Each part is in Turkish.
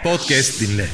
Podcast dinle.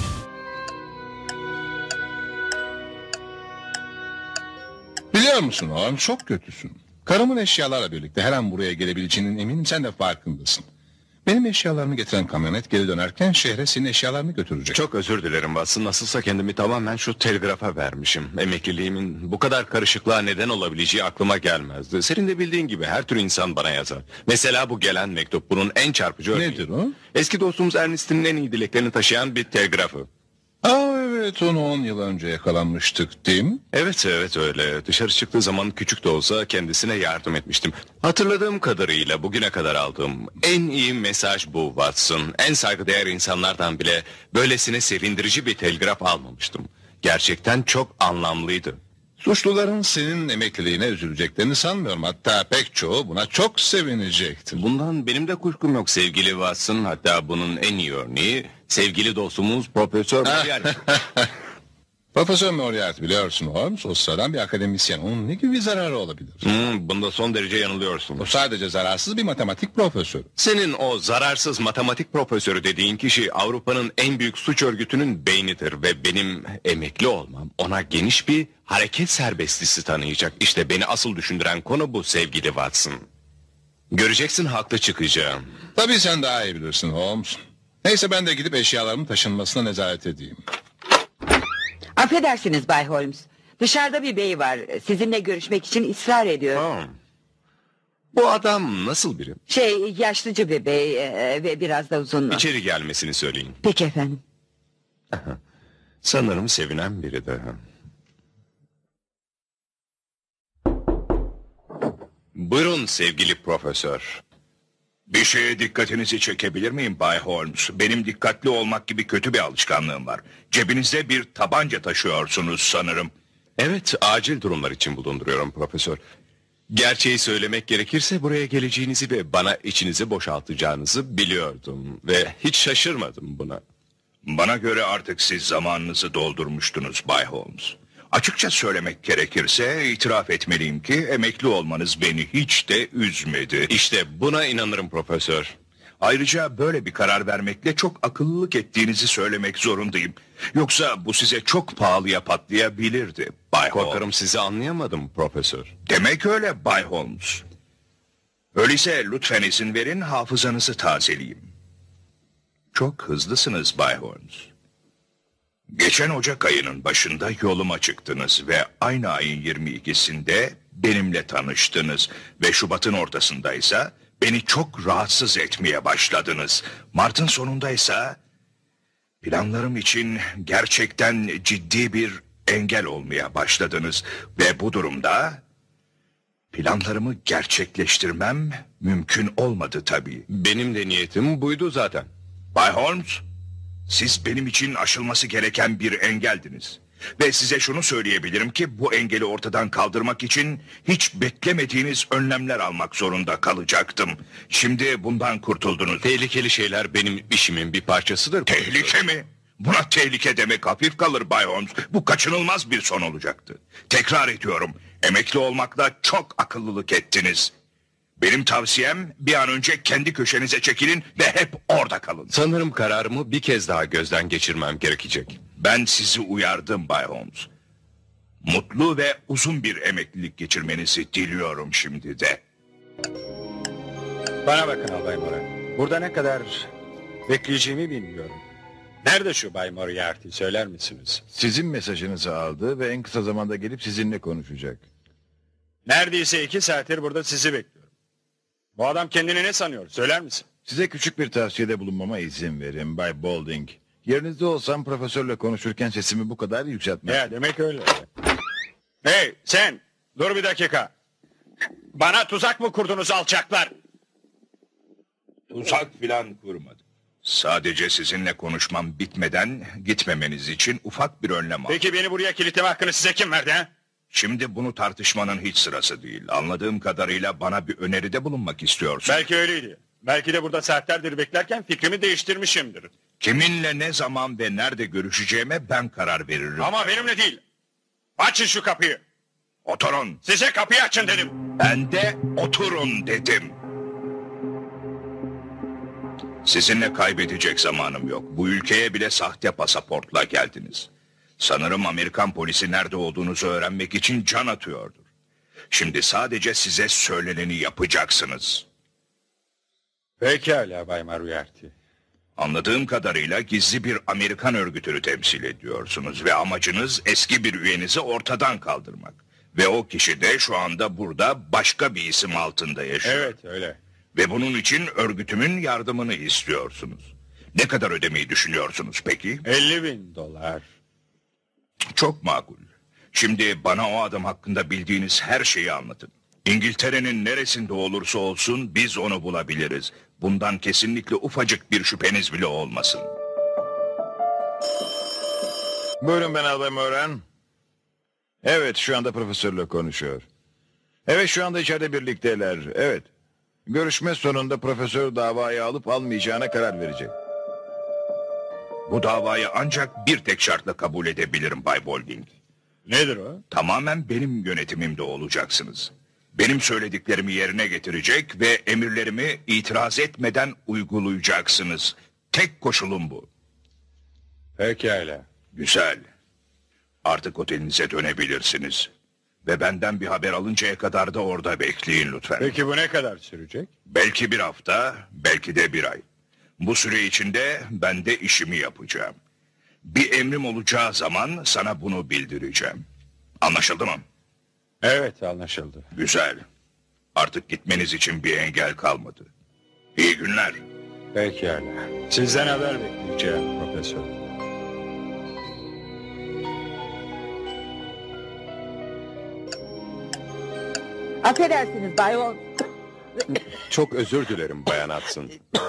Biliyor musun oğlum, çok kötüsün. Karımın eşyalarla birlikte her an buraya gelebileceğinin eminim, sen de farkındasın. Benim eşyalarımı getiren kamyonet geri dönerken şehre senin eşyalarını götürecek. Çok özür dilerim Watson. Nasılsa kendimi tamamen şu telgrafa vermişim. Emekliliğimin bu kadar karışıklığa neden olabileceği aklıma gelmezdi. Senin de bildiğin gibi her tür insan bana yazar. Mesela bu gelen mektup bunun en çarpıcı örneği. Nedir o? Eski dostumuz Ernest'in en iyi dileklerini taşıyan bir telgrafı. Evet, onu 10 yıl önce yakalanmıştık değil mi? Evet öyle. Dışarı çıktığı zaman küçük de olsa kendisine yardım etmiştim. Hatırladığım kadarıyla bugüne kadar aldığım en iyi mesaj bu Watson. En saygıdeğer insanlardan bile böylesine sevindirici bir telgraf almamıştım. Gerçekten çok anlamlıydı. Suçluların senin emekliliğine üzüleceklerini sanmıyorum. Hatta pek çoğu buna çok sevinecektir. Bundan benim de kuşkum yok sevgili Watson. Hatta bunun en iyi örneği sevgili dostumuz Profesör Moriarty. Profesör Moriarty, biliyorsun Holmes, o sıradan bir akademisyen. Onun ne gibi bir zararı olabilir? Bunda son derece yanılıyorsun. O sadece zararsız bir matematik profesörü. Senin o zararsız matematik profesörü dediğin kişi Avrupa'nın en büyük suç örgütünün beynidir ve benim emekli olmam ona geniş bir hareket serbestisi tanıyacak. İşte beni asıl düşündüren konu bu sevgili Watson. Göreceksin, haklı çıkacağım. Tabii sen daha iyi bilirsin Holmes. Neyse, ben de gidip eşyalarımın taşınmasına nezaret edeyim. Affedersiniz Bay Holmes. Dışarıda bir bey var. Sizinle görüşmek için ısrar ediyor. Bu adam nasıl biri? Yaşlıca bir bey ve biraz da uzun. İçeri gelmesini söyleyin. Peki efendim. Sanırım sevinen biri de. Buyurun sevgili profesör. Bir şeye dikkatinizi çekebilir miyim Bay Holmes? Benim dikkatli olmak gibi kötü bir alışkanlığım var. Cebinizde bir tabanca taşıyorsunuz sanırım. Evet, acil durumlar için bulunduruyorum profesör. Gerçeği söylemek gerekirse buraya geleceğinizi ve bana içinizi boşaltacağınızı biliyordum. Ve hiç şaşırmadım buna. Bana göre artık siz zamanınızı doldurmuştunuz Bay Holmes. Açıkça söylemek gerekirse itiraf etmeliyim ki emekli olmanız beni hiç de üzmedi. İşte buna inanırım profesör. Ayrıca böyle bir karar vermekle çok akıllılık ettiğinizi söylemek zorundayım. Yoksa bu size çok pahalıya patlayabilirdi Bay Holmes. Korkarım sizi anlayamadım profesör. Demek öyle Bay Holmes. Öyleyse lütfen izin verin, hafızanızı tazeleyeyim. Çok hızlısınız Bay Holmes. Geçen Ocak ayının başında yoluma çıktınız ve aynı ayın 22'sinde benimle tanıştınız ve Şubat'ın ortasındaysa beni çok rahatsız etmeye başladınız. Mart'ın sonundaysa planlarım için gerçekten ciddi bir engel olmaya başladınız ve bu durumda planlarımı gerçekleştirmem mümkün olmadı tabii. Benim de niyetim buydu zaten. Bay Holmes, siz benim için aşılması gereken bir engeldiniz. Ve size şunu söyleyebilirim ki bu engeli ortadan kaldırmak için hiç beklemediğiniz önlemler almak zorunda kalacaktım. Şimdi bundan kurtuldunuz. Tehlikeli şeyler benim işimin bir parçasıdır. Tehlike mi? Buna tehlike demek hafif kalır Bay Holmes. Bu kaçınılmaz bir son olacaktı. Tekrar ediyorum, emekli olmakla çok akıllılık ettiniz. Benim tavsiyem bir an önce kendi köşenize çekilin ve hep orada kalın. Sanırım kararımı bir kez daha gözden geçirmem gerekecek. Ben sizi uyardım Bay Holmes. Mutlu ve uzun bir emeklilik geçirmenizi diliyorum şimdi de. Bana bakın Albay Moran. Burada ne kadar bekleyeceğimi bilmiyorum. Nerede şu Bay Moriarty, söyler misiniz? Sizin mesajınızı aldı ve en kısa zamanda gelip sizinle konuşacak. Neredeyse 2 saattir burada sizi bekliyorum. Bu adam kendini ne sanıyor, söyler misin? Size küçük bir tavsiyede bulunmama izin verin Bay Bolding. Yerinizde olsam profesörle konuşurken sesimi bu kadar yükseltmem. Ya demek öyle. Hey sen, dur bir dakika. Bana tuzak mı kurdunuz alçaklar? Tuzak filan kurmadım. Sadece sizinle konuşmam bitmeden gitmemeniz için ufak bir önlem aldım. Peki beni buraya kilitleme hakkını size kim verdi ha? Şimdi bunu tartışmanın hiç sırası değil. Anladığım kadarıyla bana bir öneride bulunmak istiyorsun. Belki öyleydi. Belki de burada saatlerdir beklerken fikrimi değiştirmişimdir. Kiminle ne zaman ve nerede görüşeceğime ben karar veririm. Ama benimle değil. Açın şu kapıyı. Oturun. Size kapıyı açın dedim. Ben de oturun dedim. Sizinle kaybedecek zamanım yok. Bu ülkeye bile sahte pasaportla geldiniz. Sanırım Amerikan polisi nerede olduğunuzu öğrenmek için can atıyordur. Şimdi sadece size söyleneni yapacaksınız. Pekala Bay Moriarty. Anladığım kadarıyla gizli bir Amerikan örgütünü temsil ediyorsunuz ve amacınız eski bir üyenizi ortadan kaldırmak. Ve o kişi de şu anda burada başka bir isim altında yaşıyor. Evet öyle. Ve bunun için örgütümün yardımını istiyorsunuz. Ne kadar ödemeyi düşünüyorsunuz peki? $50.000. Çok makul. Şimdi bana o adam hakkında bildiğiniz her şeyi anlatın. İngiltere'nin neresinde olursa olsun biz onu bulabiliriz. Bundan kesinlikle ufacık bir şüpheniz bile olmasın. Buyurun ben Albay Moran. Evet şu anda profesörle konuşuyor. Evet şu anda içeride birlikteler. Evet. Görüşme sonunda profesör davayı alıp almayacağına karar verecek. Bu davayı ancak bir tek şartla kabul edebilirim Bay Bolding. Nedir o? Tamamen benim yönetimimde olacaksınız. Benim söylediklerimi yerine getirecek ve emirlerimi itiraz etmeden uygulayacaksınız. Tek koşulum bu. Pekala. Güzel. Artık otelinize dönebilirsiniz. Ve benden bir haber alıncaya kadar da orada bekleyin lütfen. Peki bu ne kadar sürecek? Belki bir hafta, belki de bir ay. Bu süre içinde ben de işimi yapacağım. Bir emrim olacağı zaman sana bunu bildireceğim. Anlaşıldı mı? Evet anlaşıldı. Güzel. Artık gitmeniz için bir engel kalmadı. İyi günler. Pekala. Sizden haber bekleyeceğim profesör. Affedersiniz Bay Holmes. Çok özür dilerim Bayan Hudson.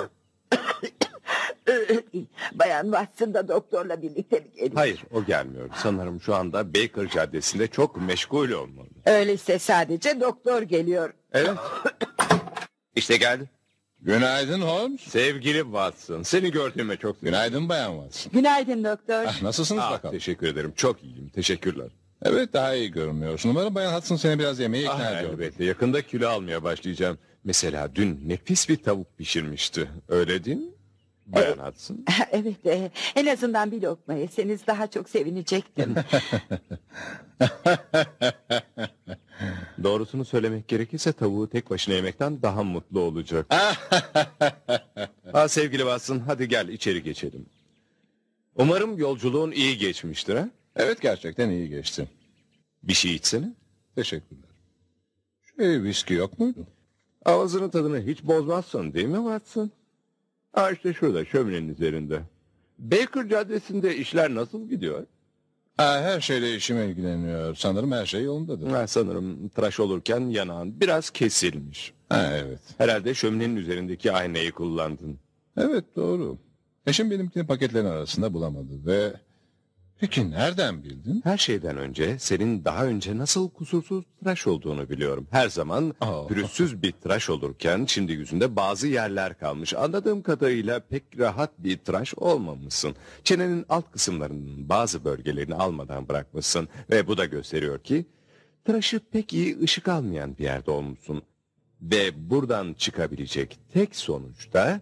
Bayan Watson da doktorla birlikte mi geliyor? Hayır, o gelmiyor. Sanırım şu anda Baker Caddesi'nde çok meşgul olmalı. Öyleyse sadece doktor geliyor. Evet. İşte geldi. Günaydın Holmes. Sevgili Watson, seni gördüğüme çok sevindim. Günaydın Bayan Watson. Günaydın doktor. Nasılsınız bakalım? Teşekkür ederim. Çok iyiyim. Teşekkürler. Evet daha iyi görünüyorsun. Umarım Bayan Hudson seni biraz yemeğe ikna ediyor. Elbette. Yakında kilo almaya başlayacağım. Mesela dün nefis bir tavuk pişirmişti. Öyle değil mi? Bayan Hudson. Evet, en azından bir lokma yeseniz daha çok sevinecektim. Doğrusunu söylemek gerekirse tavuğu tek başına yemekten daha mutlu olacak. Sevgili Watson, hadi gel içeri geçelim. Umarım yolculuğun iyi geçmiştir ha? Evet gerçekten iyi geçti. Bir şey içsene. Teşekkürler. Viski yok muydu? Ağzının tadını hiç bozmazsın değil mi Watson? İşte şurada şöminenin üzerinde. Baker Caddesi'nde işler nasıl gidiyor? Her şeyle işime ilgileniyor. Sanırım her şey yolundadır. Sanırım tıraş olurken yanağın biraz kesilmiş. Evet. Herhalde şöminenin üzerindeki aynayı kullandın. Evet doğru. Eşim benimkini paketlerin arasında bulamadı ve... Peki nereden bildin? Her şeyden önce senin daha önce nasıl kusursuz tıraş olduğunu biliyorum. Her zaman pürüzsüz bir tıraş olurken şimdi yüzünde bazı yerler kalmış. Anladığım kadarıyla pek rahat bir tıraş olmamışsın. Çenenin alt kısımlarının bazı bölgelerini almadan bırakmışsın. Ve bu da gösteriyor ki tıraşı pek iyi ışık almayan bir yerde olmuşsun. Ve buradan çıkabilecek tek sonuç da...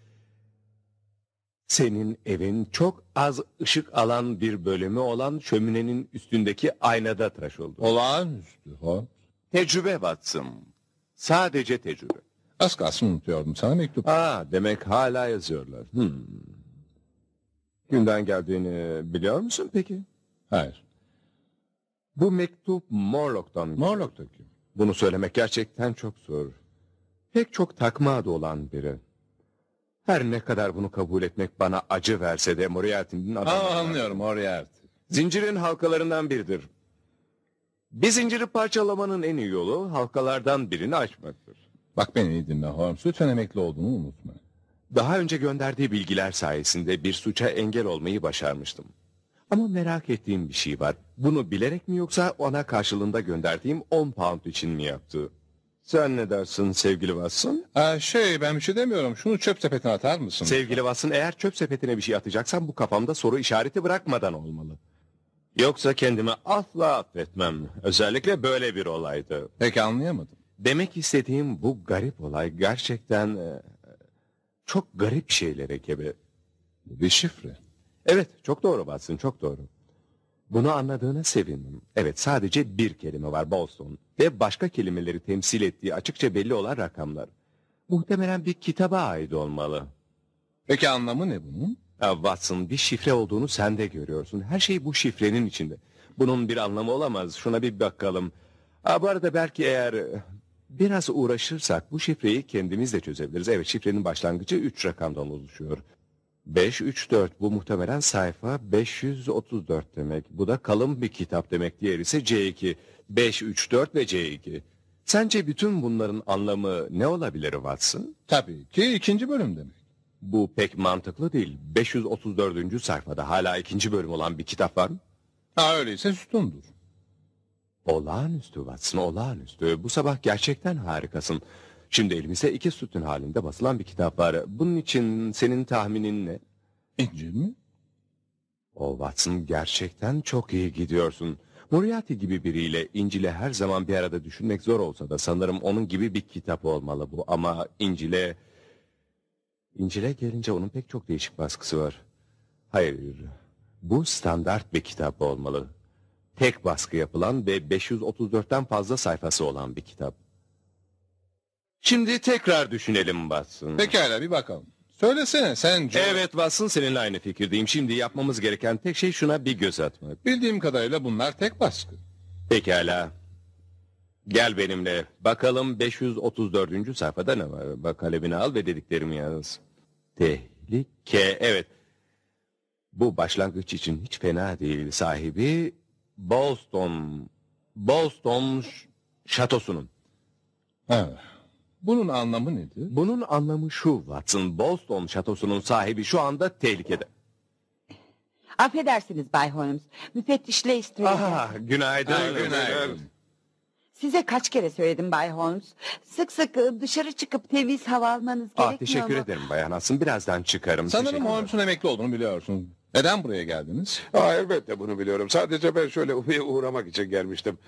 Senin evin çok az ışık alan bir bölümü olan şöminenin üstündeki aynada tıraş oldu. Olağanüstü. Tecrübe Watson. Sadece tecrübe. Az kalsın unutuyordum. Sana mektup. Demek hala yazıyorlar. Günden geldiğini biliyor musun peki? Hayır. Bu mektup Morlock'tan. Morlock'taki. Bunu söylemek gerçekten çok zor. Pek çok takma adı olan biri. Her ne kadar bunu kabul etmek bana acı verse de Moriarty'nin adamı. Anlıyorum Moriarty. Zincirin halkalarından biridir. Bir zinciri parçalamanın en iyi yolu halkalardan birini açmaktır. Bak beni iyi dinle Holmes. Lütfen emekli olduğunu unutma. Daha önce gönderdiği bilgiler sayesinde bir suça engel olmayı başarmıştım. Ama merak ettiğim bir şey var. Bunu bilerek mi yoksa ona karşılığında gönderdiğim 10 pound için mi yaptı? Sen ne dersin sevgili Watson? Ben bir şey demiyorum. Şunu çöp sepetine atar mısın? Sevgili Watson, eğer çöp sepetine bir şey atacaksan bu kafamda soru işareti bırakmadan olmalı. Yoksa kendimi asla affetmem. Özellikle böyle bir olaydı. Peki anlayamadım. Demek istediğim bu garip olay gerçekten çok garip şeylere gebe. Bu bir şifre. Evet, çok doğru Watson, çok doğru. Bunu anladığına sevindim. Evet, sadece bir kelime var, Boston. Ve başka kelimeleri temsil ettiği açıkça belli olan rakamlar. Muhtemelen bir kitaba ait olmalı. Peki anlamı ne bunun? Watson, bir şifre olduğunu sen de görüyorsun. Her şey bu şifrenin içinde. Bunun bir anlamı olamaz. Şuna bir bakalım. Bu arada belki eğer biraz uğraşırsak bu şifreyi kendimiz de çözebiliriz. Evet, şifrenin başlangıcı 3 rakamdan oluşuyor. 534, bu muhtemelen sayfa 534 demek. Bu da kalın bir kitap demek. Diğeri ise C2. 534 ve C2. Sence bütün bunların anlamı ne olabilir Watson? Tabii ki 2. bölüm demek. Bu pek mantıklı değil. 534. sayfada hala 2. bölüm olan bir kitap var mı? Öyleyse sütundur. Olağanüstü Watson, olağanüstü. Bu sabah gerçekten harikasın. Şimdi elimizde 2 sütun halinde basılan bir kitap var. Bunun için senin tahminin ne? İncil mi? Watson, gerçekten çok iyi gidiyorsun. Moriarty gibi biriyle İncil'e her zaman bir arada düşünmek zor olsa da sanırım onun gibi bir kitap olmalı bu. Ama İncil'e gelince onun pek çok değişik baskısı var. Hayır, bu standart bir kitap olmalı. Tek baskı yapılan ve 534'ten fazla sayfası olan bir kitap. Şimdi tekrar düşünelim Watson. Pekala bir bakalım. Söylesene sence... Evet Watson, seninle aynı fikirdeyim. Şimdi yapmamız gereken tek şey şuna bir göz atmak. Bildiğim kadarıyla bunlar tek baskı. Pekala. Gel benimle. Bakalım 534. sayfada ne var? Bak, kalemini al ve dediklerimi yaz. Tehlike. Evet. Bu başlangıç için hiç fena değil. Sahibi Boston şatosunun. Ha. Bunun anlamı nedir? Bunun anlamı şu Watson. Boston şatosunun sahibi şu anda tehlikede. Affedersiniz Bay Holmes. Müfettiş Lestrade. Günaydın. Günaydın. Size kaç kere söyledim Bay Holmes. Sık sık dışarı çıkıp temiz hava almanız gerekmiyor Teşekkür mu? ederim Bayan Hudson. Birazdan çıkarım. Sanırım Teşekkürler. Holmes'un emekli olduğunu biliyorsun. Neden buraya geldiniz? Elbette bunu biliyorum. Sadece ben şöyle bir uğramak için gelmiştim.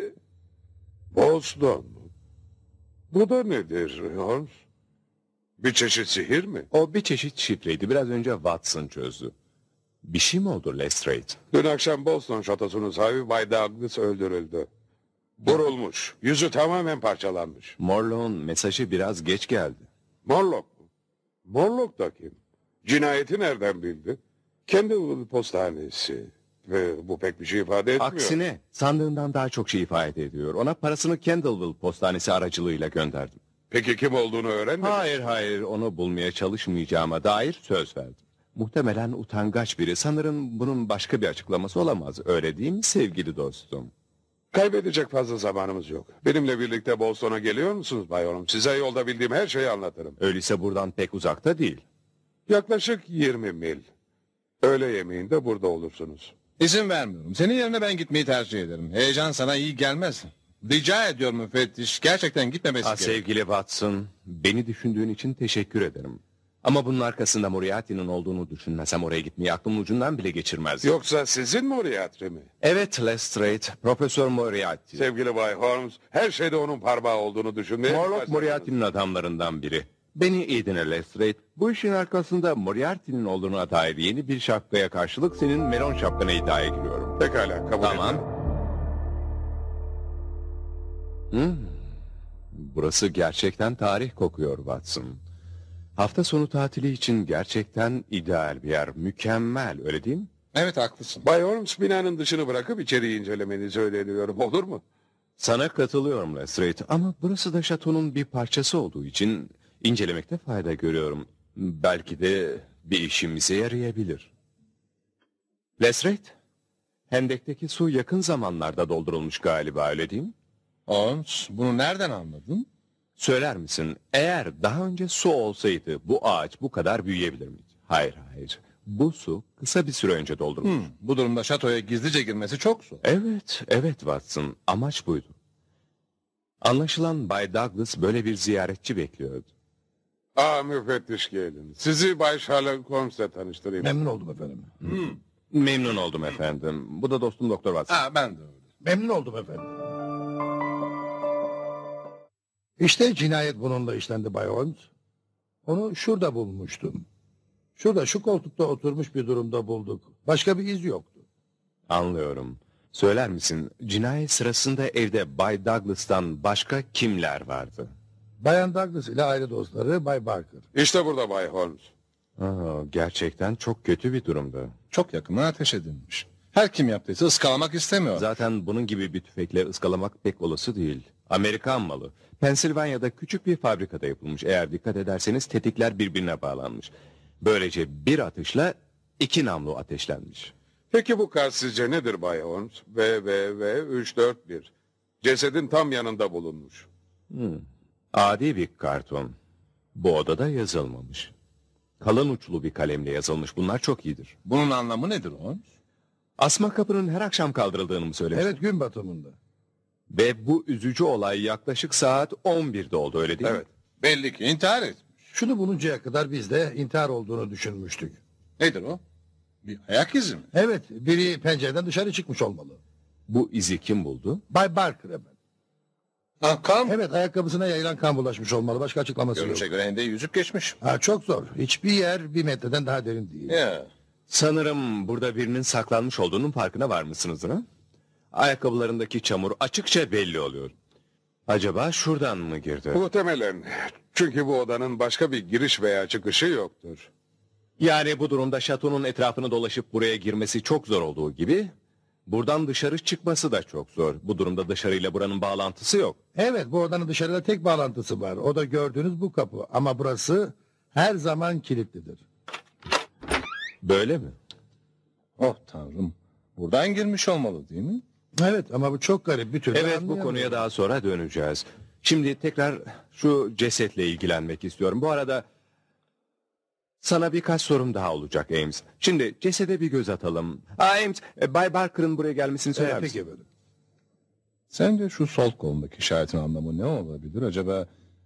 Boston. Bu da nedir Holmes? Bir çeşit sihir mi? O bir çeşit şifreydi. Biraz önce Watson çözdü. Bir şey mi oldu Lestrade? Dün akşam Boston şatosunun sahibi Bay Douglas öldürüldü. Vurulmuş. Yüzü tamamen parçalanmış. Morlow'un mesajı biraz geç geldi. Morlock mu? Morlock da kim? Cinayeti nereden bildi? Kendi postanesi. Ve bu pek bir şey ifade etmiyor. Aksine sandığından daha çok şey ifade ediyor. Ona parasını Candleville postanesi aracılığıyla gönderdim. Peki kim olduğunu öğrenmedin? Hayır, onu bulmaya çalışmayacağıma dair söz verdim. Muhtemelen utangaç biri. Sanırım bunun başka bir açıklaması olamaz. Öyle değil mi sevgili dostum? Kaybedecek fazla zamanımız yok. Benimle birlikte Boston'a geliyor musunuz Bay Holmes? Size yolda bildiğim her şeyi anlatırım. Öyleyse buradan pek uzakta değil. Yaklaşık 20 mil. Öğle yemeğinde burada olursunuz. İzin vermiyorum. Senin yerine ben gitmeyi tercih ederim. Heyecan sana iyi gelmez. Rica ediyorum müfettiş. Gerçekten gitmemesi gerek. Sevgili Watson, beni düşündüğün için teşekkür ederim. Ama bunun arkasında Moriarty'nin olduğunu düşünmesem oraya gitmeyi aklımın ucundan bile geçirmezdim. Yoksa sizin Moriarty mi? Evet Lestrade, Profesör Moriarty. Sevgili Bay Holmes, her şeyde onun parmağı olduğunu düşünmeye... Morlock Moriarty'nin adamlarından biri. Beni iyi dinle Lestrade. Bu işin arkasında Moriarty'nin olduğuna dair yeni bir şapkaya karşılık senin melon şapkana iddiaya giriyorum. Pekala, kabul Tamam. ediyorum. Burası gerçekten tarih kokuyor Watson. Hafta sonu tatili için gerçekten ideal bir yer. Mükemmel, öyle değil mi? Evet haklısın. Bay Holmes, binanın dışını bırakıp içeriği incelemenizi öneriyorum. Olur mu? Sana katılıyorum Lestrade ama burası da şatonun bir parçası olduğu için incelemekte fayda görüyorum. Belki de bir işimize yarayabilir. Lestrade, Hendek'teki su yakın zamanlarda doldurulmuş galiba, öyle değil mi? Holmes, bunu nereden anladın? Söyler misin, eğer daha önce su olsaydı bu ağaç bu kadar büyüyebilir miydi? Hayır. Bu su kısa bir süre önce doldurulmuş. Bu durumda şatoya gizlice girmesi çok zor. Evet Watson, amaç buydu. Anlaşılan Bay Douglas böyle bir ziyaretçi bekliyordu. Müfettiş gelin. Sizi Bay Sherlock Holmes'le tanıştırayım. Memnun oldum efendim. Memnun oldum efendim. Bu da dostum Doktor Watson. Ben de öyle. Memnun oldum efendim. İşte cinayet bununla işlendi Bay Holmes. Onu şurada bulmuştum. Şurada şu koltukta oturmuş bir durumda bulduk. Başka bir iz yoktu. Anlıyorum. Söyler misin, cinayet sırasında evde Bay Douglas'tan başka kimler vardı? Bayan Douglas ile aile dostları Bay Barker. İşte burada Bay Holmes. Gerçekten çok kötü bir durumda. Çok yakına ateş edilmiş. Her kim yaptıysa ıskalamak istemiyor. Zaten bunun gibi bir tüfekle ıskalamak pek olası değil. Amerikan malı. Pensilvanya'da küçük bir fabrikada yapılmış. Eğer dikkat ederseniz tetikler birbirine bağlanmış. Böylece bir atışla 2 namlu ateşlenmiş. Peki bu kart sizce nedir Bay Holmes? VVV 341. Cesedin tam yanında bulunmuş. Adi bir karton. Bu odada yazılmamış. Kalın uçlu bir kalemle yazılmış. Bunlar çok iyidir. Bunun anlamı nedir Holmes? Asma kapının her akşam kaldırıldığını mı söylemiştin? Evet, gün batımında. Ve bu üzücü olay yaklaşık saat 11'de oldu, öyle değil mi? Evet. Belli ki intihar etmiş. Şunu buluncaya kadar biz de intihar olduğunu düşünmüştük. Nedir o? Bir ayak izi mi? Evet, biri pencereden dışarı çıkmış olmalı. Bu izi kim buldu? Bay Barker hemen. Kan. Evet, ayakkabısına yayılan kan bulaşmış olmalı. Başka açıklaması yok. Görünüşe göre ende yüzüp geçmiş. Çok zor. Hiçbir yer 1 metreden daha derin değil. Ya. Sanırım burada birinin saklanmış olduğunun farkına var mısınız ha? Ayakkabılarındaki çamur açıkça belli oluyor. Acaba şuradan mı girdi? Muhtemelen. Çünkü bu odanın başka bir giriş veya çıkışı yoktur. Yani bu durumda şatonun etrafını dolaşıp buraya girmesi çok zor olduğu gibi... buradan dışarı çıkması da çok zor. Bu durumda dışarıyla buranın bağlantısı yok. Evet, bu odanın dışarıda tek bağlantısı var. O da gördüğünüz bu kapı. Ama burası her zaman kilitlidir. Böyle mi? Oh tanrım. Buradan girmiş olmalı değil mi? Evet, ama bu çok garip. Bir türlü Evet, bu anlayamıyorum. konuya daha sonra döneceğiz. Şimdi tekrar şu cesetle ilgilenmek istiyorum. Bu arada sana birkaç sorum daha olacak Ames. Şimdi cesede bir göz atalım. Ames, Bay Barker'ın buraya gelmesini söyler misin? Peki efendim. Sence şu sol kolundaki işaretin anlamı ne olabilir? Acaba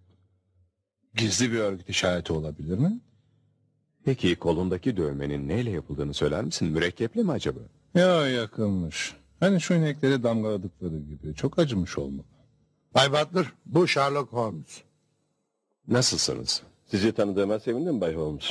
gizli bir örgüt işareti olabilir mi? Peki kolundaki dövmenin neyle yapıldığını söyler misin? Mürekkeple mi acaba? Ya yakınmış. Hani şu inekleri damgaladıkları gibi. Çok acımış olmalı. Bay Butler, bu Sherlock Holmes. Nasılsınız? Sizi tanıdığıma sevindim Bay Holmes.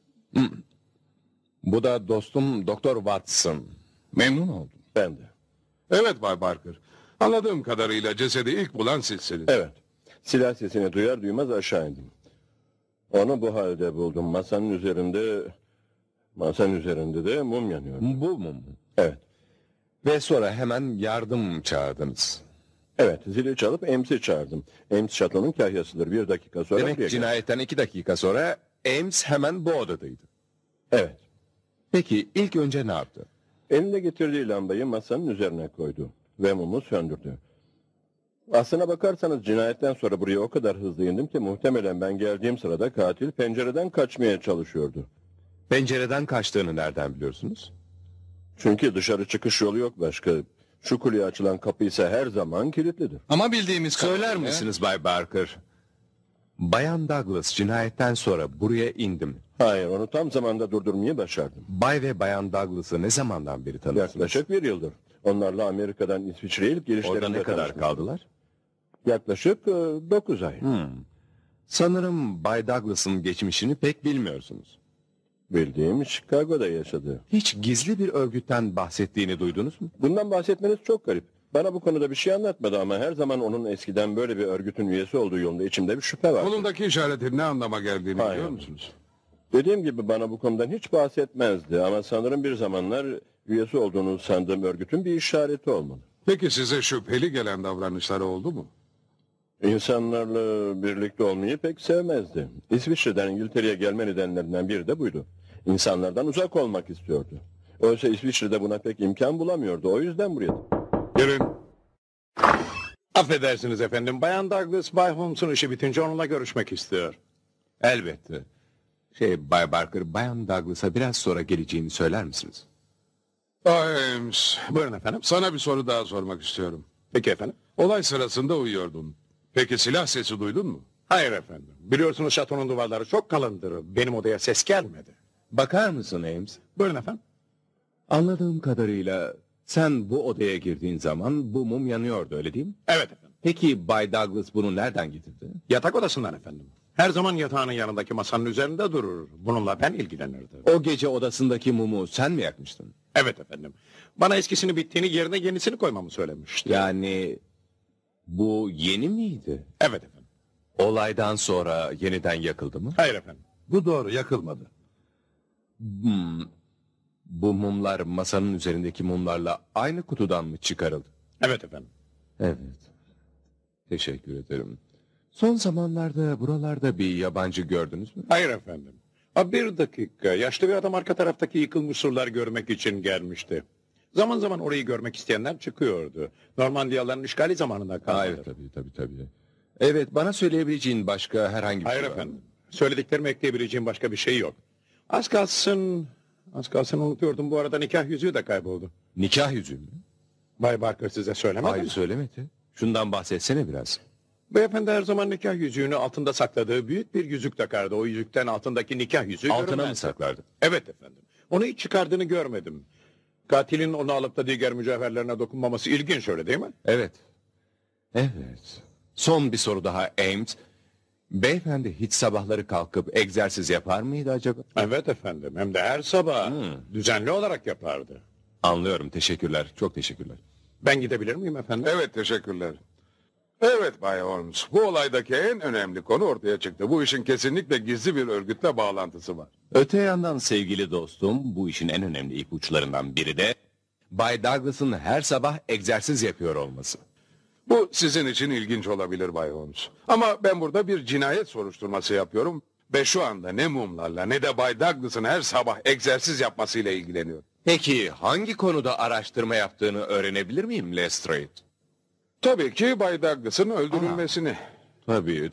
Bu da dostum Doktor Watson. Memnun oldum. Ben de. Evet Bay Barker. Anladığım kadarıyla cesedi ilk bulan sizsiniz. Evet. Silah sesini duyar duymaz aşağı indim. Onu bu halde buldum. Masanın üzerinde de mum yanıyor. Bu mu? Evet. Ve sonra hemen yardım çağırdınız. Evet, zili çalıp Ames'i çağırdım. Ames şatonun kahyasıdır. 1 dakika sonra buraya Demek geldi. cinayetten 2 dakika sonra Ames hemen bu odadaydı. Evet. Peki ilk önce ne yaptı? Elinde getirdiği lambayı masanın üzerine koydu ve mumu söndürdü. Aslına bakarsanız cinayetten sonra buraya o kadar hızlı indim ki muhtemelen ben geldiğim sırada katil pencereden kaçmaya çalışıyordu. Pencereden kaçtığını nereden biliyorsunuz? Çünkü dışarı çıkış yolu yok başka. Şu kuleye açılan kapı ise her zaman kilitlidir. Ama bildiğimiz Söyler kadarıyla- misiniz Bay Barker? Bayan Douglas cinayetten sonra buraya indim. Hayır, onu tam zamanda durdurmayı başardım. Bay ve Bayan Douglas'ı ne zamandan beri tanıyorsunuz? Yaklaşık 1 yıldır. Onlarla Amerika'dan İsviçre'ye ilk gelişlerinde Orada ne kadar tanıştım. kaldılar? Yaklaşık 9 ay. Sanırım Bay Douglas'ın geçmişini pek bilmiyorsunuz. Bildiğim Chicago'da yaşadı. Hiç gizli bir örgütten bahsettiğini duydunuz mu? Bundan bahsetmeniz çok garip. Bana bu konuda bir şey anlatmadı ama her zaman onun eskiden böyle bir örgütün üyesi olduğu yolunda içimde bir şüphe var. Kolundaki işaretin ne anlama geldiğini Hayır. biliyor musunuz? Dediğim gibi bana bu konudan hiç bahsetmezdi ama sanırım bir zamanlar üyesi olduğunu sandığım örgütün bir işareti olmalı. Peki size şüpheli gelen davranışları oldu mu? İnsanlarla birlikte olmayı pek sevmezdi. İsviçre'den İngiltere'ye gelme nedenlerinden biri de buydu. İnsanlardan uzak olmak istiyordu. Oysa İsviçre'de buna pek imkan bulamıyordu. O yüzden buraya. Girin. Affedersiniz efendim. Bayan Douglas, Bay Holmes'un işi bitince onunla görüşmek istiyor. Elbette. Bay Barker, Bayan Douglas'a biraz sonra geleceğini söyler misiniz? Ames, Buyurun efendim. sana bir soru daha sormak istiyorum. Peki efendim. Olay sırasında uyuyordun. Peki silah sesi duydun mu? Hayır efendim. Biliyorsunuz şatonun duvarları çok kalındır. Benim odaya ses gelmedi. Bakar mısın Ames? Buyurun efendim. Anladığım kadarıyla sen bu odaya girdiğin zaman bu mum yanıyordu, öyle değil mi? Evet efendim. Peki Bay Douglas bunu nereden getirdi? Yatak odasından efendim. Her zaman yatağının yanındaki masanın üzerinde durur. Bununla ben ilgilenirdim. O gece odasındaki mumu sen mi yakmıştın? Evet efendim. Bana eskisini bittiğini yerine yenisini koymamı söylemişti. Yani bu yeni miydi? Evet efendim. Olaydan sonra yeniden yakıldı mı? Hayır efendim. Bu doğru, yakılmadı. Bu mumlar masanın üzerindeki mumlarla aynı kutudan mı çıkarıldı? Evet efendim. Evet. Teşekkür ederim. Son zamanlarda buralarda bir yabancı gördünüz mü? Hayır efendim. Bir dakika. Yaşlı bir adam arka taraftaki yıkılmış surlar görmek için gelmişti. Zaman zaman orayı görmek isteyenler çıkıyordu. Normandiyalıların işgali zamanında kaldı. Evet tabii. Evet, bana söyleyebileceğin başka herhangi bir Hayır şey var mı? efendim. Söylediklerime ekleyebileceğim başka bir şey yok. Az kalsın unutuyordum. Bu arada nikah yüzüğü de kayboldu. Nikah yüzüğü mü? Bay Barker size söylemedi Hayır mi? söylemedi. Şundan bahsetsene biraz. Beyefendi her zaman nikah yüzüğünü altında sakladığı büyük bir yüzük takardı. O yüzükten altındaki nikah yüzüğü Altına mı görünmezdi. saklardı? Evet efendim. Onu hiç çıkardığını görmedim. Katilin onu alıp da diğer mücevherlerine dokunmaması ilginç, öyle değil mi? Evet. Son bir soru daha Ames. Beyefendi hiç sabahları kalkıp egzersiz yapar mıydı acaba? Evet efendim. Hem de her sabah düzenli olarak yapardı. Anlıyorum, teşekkürler. Çok teşekkürler. Ben gidebilir miyim efendim? Evet, teşekkürler. Evet Bay Holmes, bu olaydaki en önemli konu ortaya çıktı. Bu işin kesinlikle gizli bir örgütle bağlantısı var. Öte yandan sevgili dostum, bu işin en önemli ipuçlarından biri de Bay Douglas'ın her sabah egzersiz yapıyor olması. Bu sizin için ilginç olabilir Bay Holmes. Ama ben burada bir cinayet soruşturması yapıyorum ve şu anda ne mumlarla ne de Bay Douglas'ın her sabah egzersiz yapmasıyla ilgileniyorum. Peki hangi konuda araştırma yaptığını öğrenebilir miyim Lestrade? Tabii ki Bay Douglas'ın öldürülmesini. Tabii.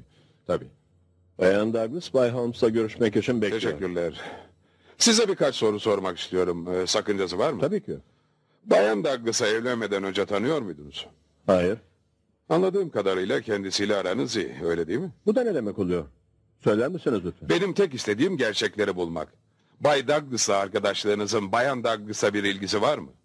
Bayan Douglas, Bay Holmes'la görüşmek için bekliyor. Teşekkürler. Size birkaç soru sormak istiyorum. Sakıncası var mı? Tabii ki. Bayan Douglas'a evlenmeden önce tanıyor muydunuz? Hayır. Anladığım kadarıyla kendisiyle aranız iyi, öyle değil mi? Bu da ne demek oluyor? Söyler misiniz lütfen? Benim tek istediğim gerçekleri bulmak. Bay Douglas'la arkadaşlarınızın Bayan Douglas'a bir ilgisi var mı?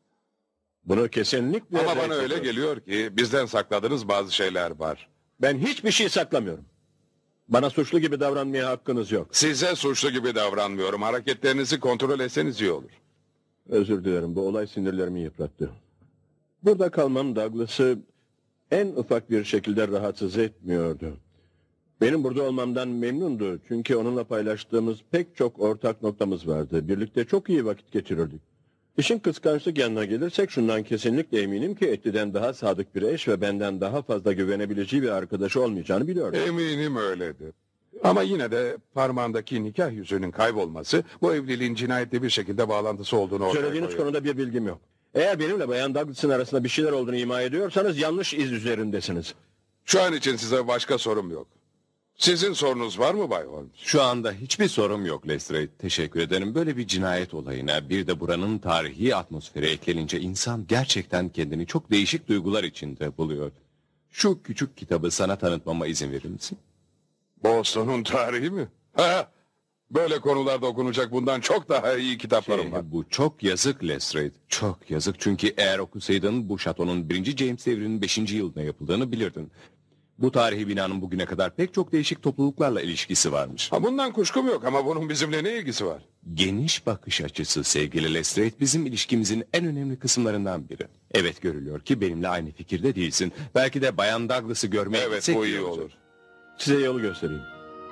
Bunu kesinlikle... Ama bana reddediyorum. öyle geliyor ki bizden sakladığınız bazı şeyler var. Ben hiçbir şey saklamıyorum. Bana suçlu gibi davranmaya hakkınız yok. Size suçlu gibi davranmıyorum. Hareketlerinizi kontrol etseniz iyi olur. Özür dilerim, bu olay sinirlerimi yıprattı. Burada kalmam Douglas'ı en ufak bir şekilde rahatsız etmiyordu. Benim burada olmamdan memnundu. Çünkü onunla paylaştığımız pek çok ortak noktamız vardı. Birlikte çok iyi vakit geçirirdik. İşin kıskançlık yanına gelirsek şundan kesinlikle eminim ki Etli'den daha sadık bir eş ve benden daha fazla güvenebileceği bir arkadaşı olmayacağını biliyordum. Eminim öyledir. Ama yine de parmağındaki nikah yüzüğünün kaybolması bu evliliğin cinayetle bir şekilde bağlantısı olduğunu ortaya Söylediğiniz koyuyor. konuda bir bilgim yok. Eğer benimle Bayan Douglas'ın arasında bir şeyler olduğunu ima ediyorsanız yanlış iz üzerindesiniz. Şu an için size başka sorum yok. Sizin sorunuz var mı Bay Holmes? Şu anda hiçbir sorum yok Lestrade. Teşekkür ederim. Böyle bir cinayet olayına bir de buranın tarihi atmosferi eklenince insan gerçekten kendini çok değişik duygular içinde buluyor. Şu küçük kitabı sana tanıtmama izin verir misin? Boston'un tarihi mi? Ha, böyle konularda okunacak bundan çok daha iyi kitaplarım var. Bu çok yazık Lestrade. Çok yazık çünkü eğer okusaydın bu şatonun 1. James devrinin 5. yılında yapıldığını bilirdin. Bu tarihi binanın bugüne kadar pek çok değişik topluluklarla ilişkisi varmış. Ha, bundan kuşkum yok ama bunun bizimle ne ilgisi var? Geniş bakış açısı sevgili Lestrade bizim ilişkimizin en önemli kısımlarından biri. Evet görülüyor ki benimle aynı fikirde değilsin. Belki de Bayan Douglas'ı görmeye Evet, gitsek bu iyi iyi olacak. olur. Size yolu göstereyim.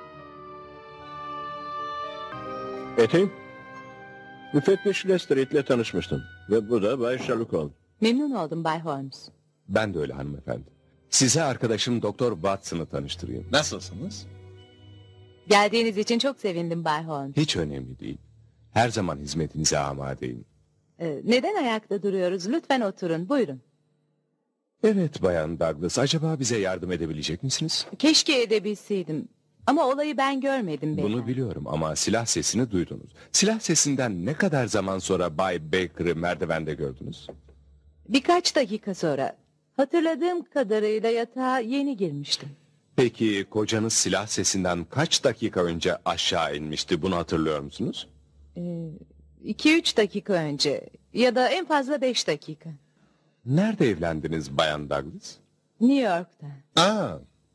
Etin, müfettiş Lestrade ile tanışmıştım. Ve bu da Bay Sherlock Holmes. Memnun oldum Bay Holmes. Ben de öyle hanımefendi. Size arkadaşım Doktor Watson'ı tanıştırayım. Nasılsınız? Geldiğiniz için çok sevindim Bay Holmes. Hiç önemli değil. Her zaman hizmetinize amadeyim. Neden ayakta duruyoruz? Lütfen oturun. Buyurun. Evet Bayan Douglas, acaba bize yardım edebilecek misiniz? Keşke edebilseydim. Ama olayı ben görmedim beyefendi. Bunu biliyorum ama silah sesini duydunuz. Silah sesinden ne kadar zaman sonra Bay Baker'ı merdivende gördünüz? Birkaç dakika sonra. Hatırladığım kadarıyla yatağa yeni girmiştim. Peki kocanız silah sesinden kaç dakika önce aşağı inmişti, bunu hatırlıyor musunuz? 2-3 dakika önce ya da en fazla 5 dakika. Nerede evlendiniz Bayan Douglas? New York'ta.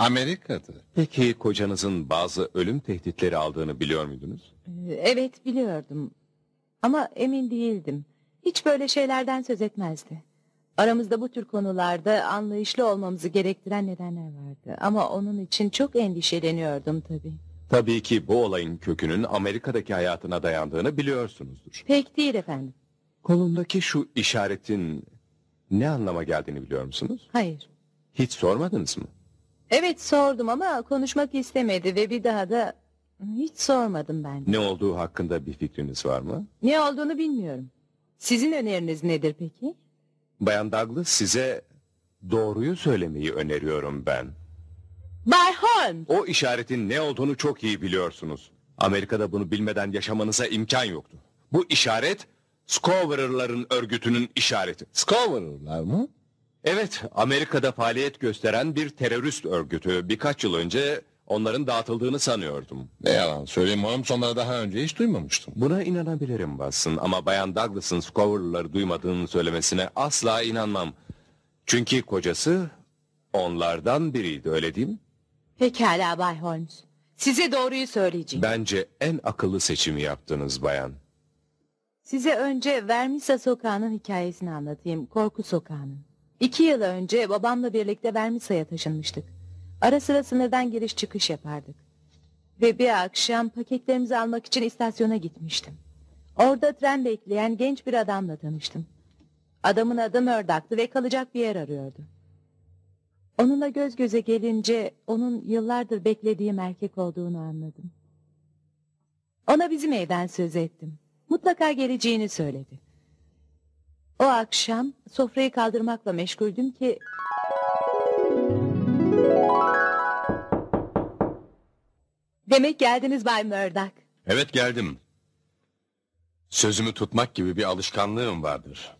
Amerika'da. Peki kocanızın bazı ölüm tehditleri aldığını biliyor muydunuz? Evet biliyordum. Ama emin değildim. Hiç böyle şeylerden söz etmezdi. Aramızda bu tür konularda anlayışlı olmamızı gerektiren nedenler vardı. Ama onun için çok endişeleniyordum tabii. Tabii ki bu olayın kökünün Amerika'daki hayatına dayandığını biliyorsunuzdur. Pek değil efendim. Kolundaki şu işaretin ne anlama geldiğini biliyor musunuz? Hayır. Hiç sormadınız mı? Evet sordum ama konuşmak istemedi ve bir daha da hiç sormadım ben. Ne olduğu hakkında bir fikriniz var mı? Ne olduğunu bilmiyorum. Sizin öneriniz nedir peki? Bayan Douglas, size doğruyu söylemeyi öneriyorum ben. Bay Holmes! O işaretin ne olduğunu çok iyi biliyorsunuz. Amerika'da bunu bilmeden yaşamanıza imkan yoktu. Bu işaret Scourer'ların örgütünün işareti. Scourer'lar mı? Evet, Amerika'da faaliyet gösteren bir terörist örgütü. Birkaç yıl önce onların dağıtıldığını sanıyordum. Ne yalan söyleyeyim Holmes, onları daha önce hiç duymamıştım. Buna inanabilirim Watson ama Bayan Douglas'ın Scourer'ları duymadığını söylemesine asla inanmam. Çünkü kocası onlardan biriydi, öyle değil mi? Pekala Bay Holmes. Size doğruyu söyleyeceğim. Bence en akıllı seçimi yaptınız bayan. Size önce Vermisa Sokağı'nın hikayesini anlatayım. Korku Sokağı'nın. 2 yıl önce babamla birlikte Vermisa'ya taşınmıştık. Ara sıra sınırdan giriş çıkış yapardık. Ve bir akşam paketlerimizi almak için istasyona gitmiştim. Orada tren bekleyen genç bir adamla tanıştım. Adamın adı Murdoch'tı ve kalacak bir yer arıyordu. Onunla göz göze gelince onun yıllardır beklediğim erkek olduğunu anladım. Ona bizim evden söz ettim. Mutlaka geleceğini söyledi. O akşam sofrayı kaldırmakla meşguldüm ki... Demek geldiniz Bay Murdoch. Evet, geldim. Sözümü tutmak gibi bir alışkanlığım vardır.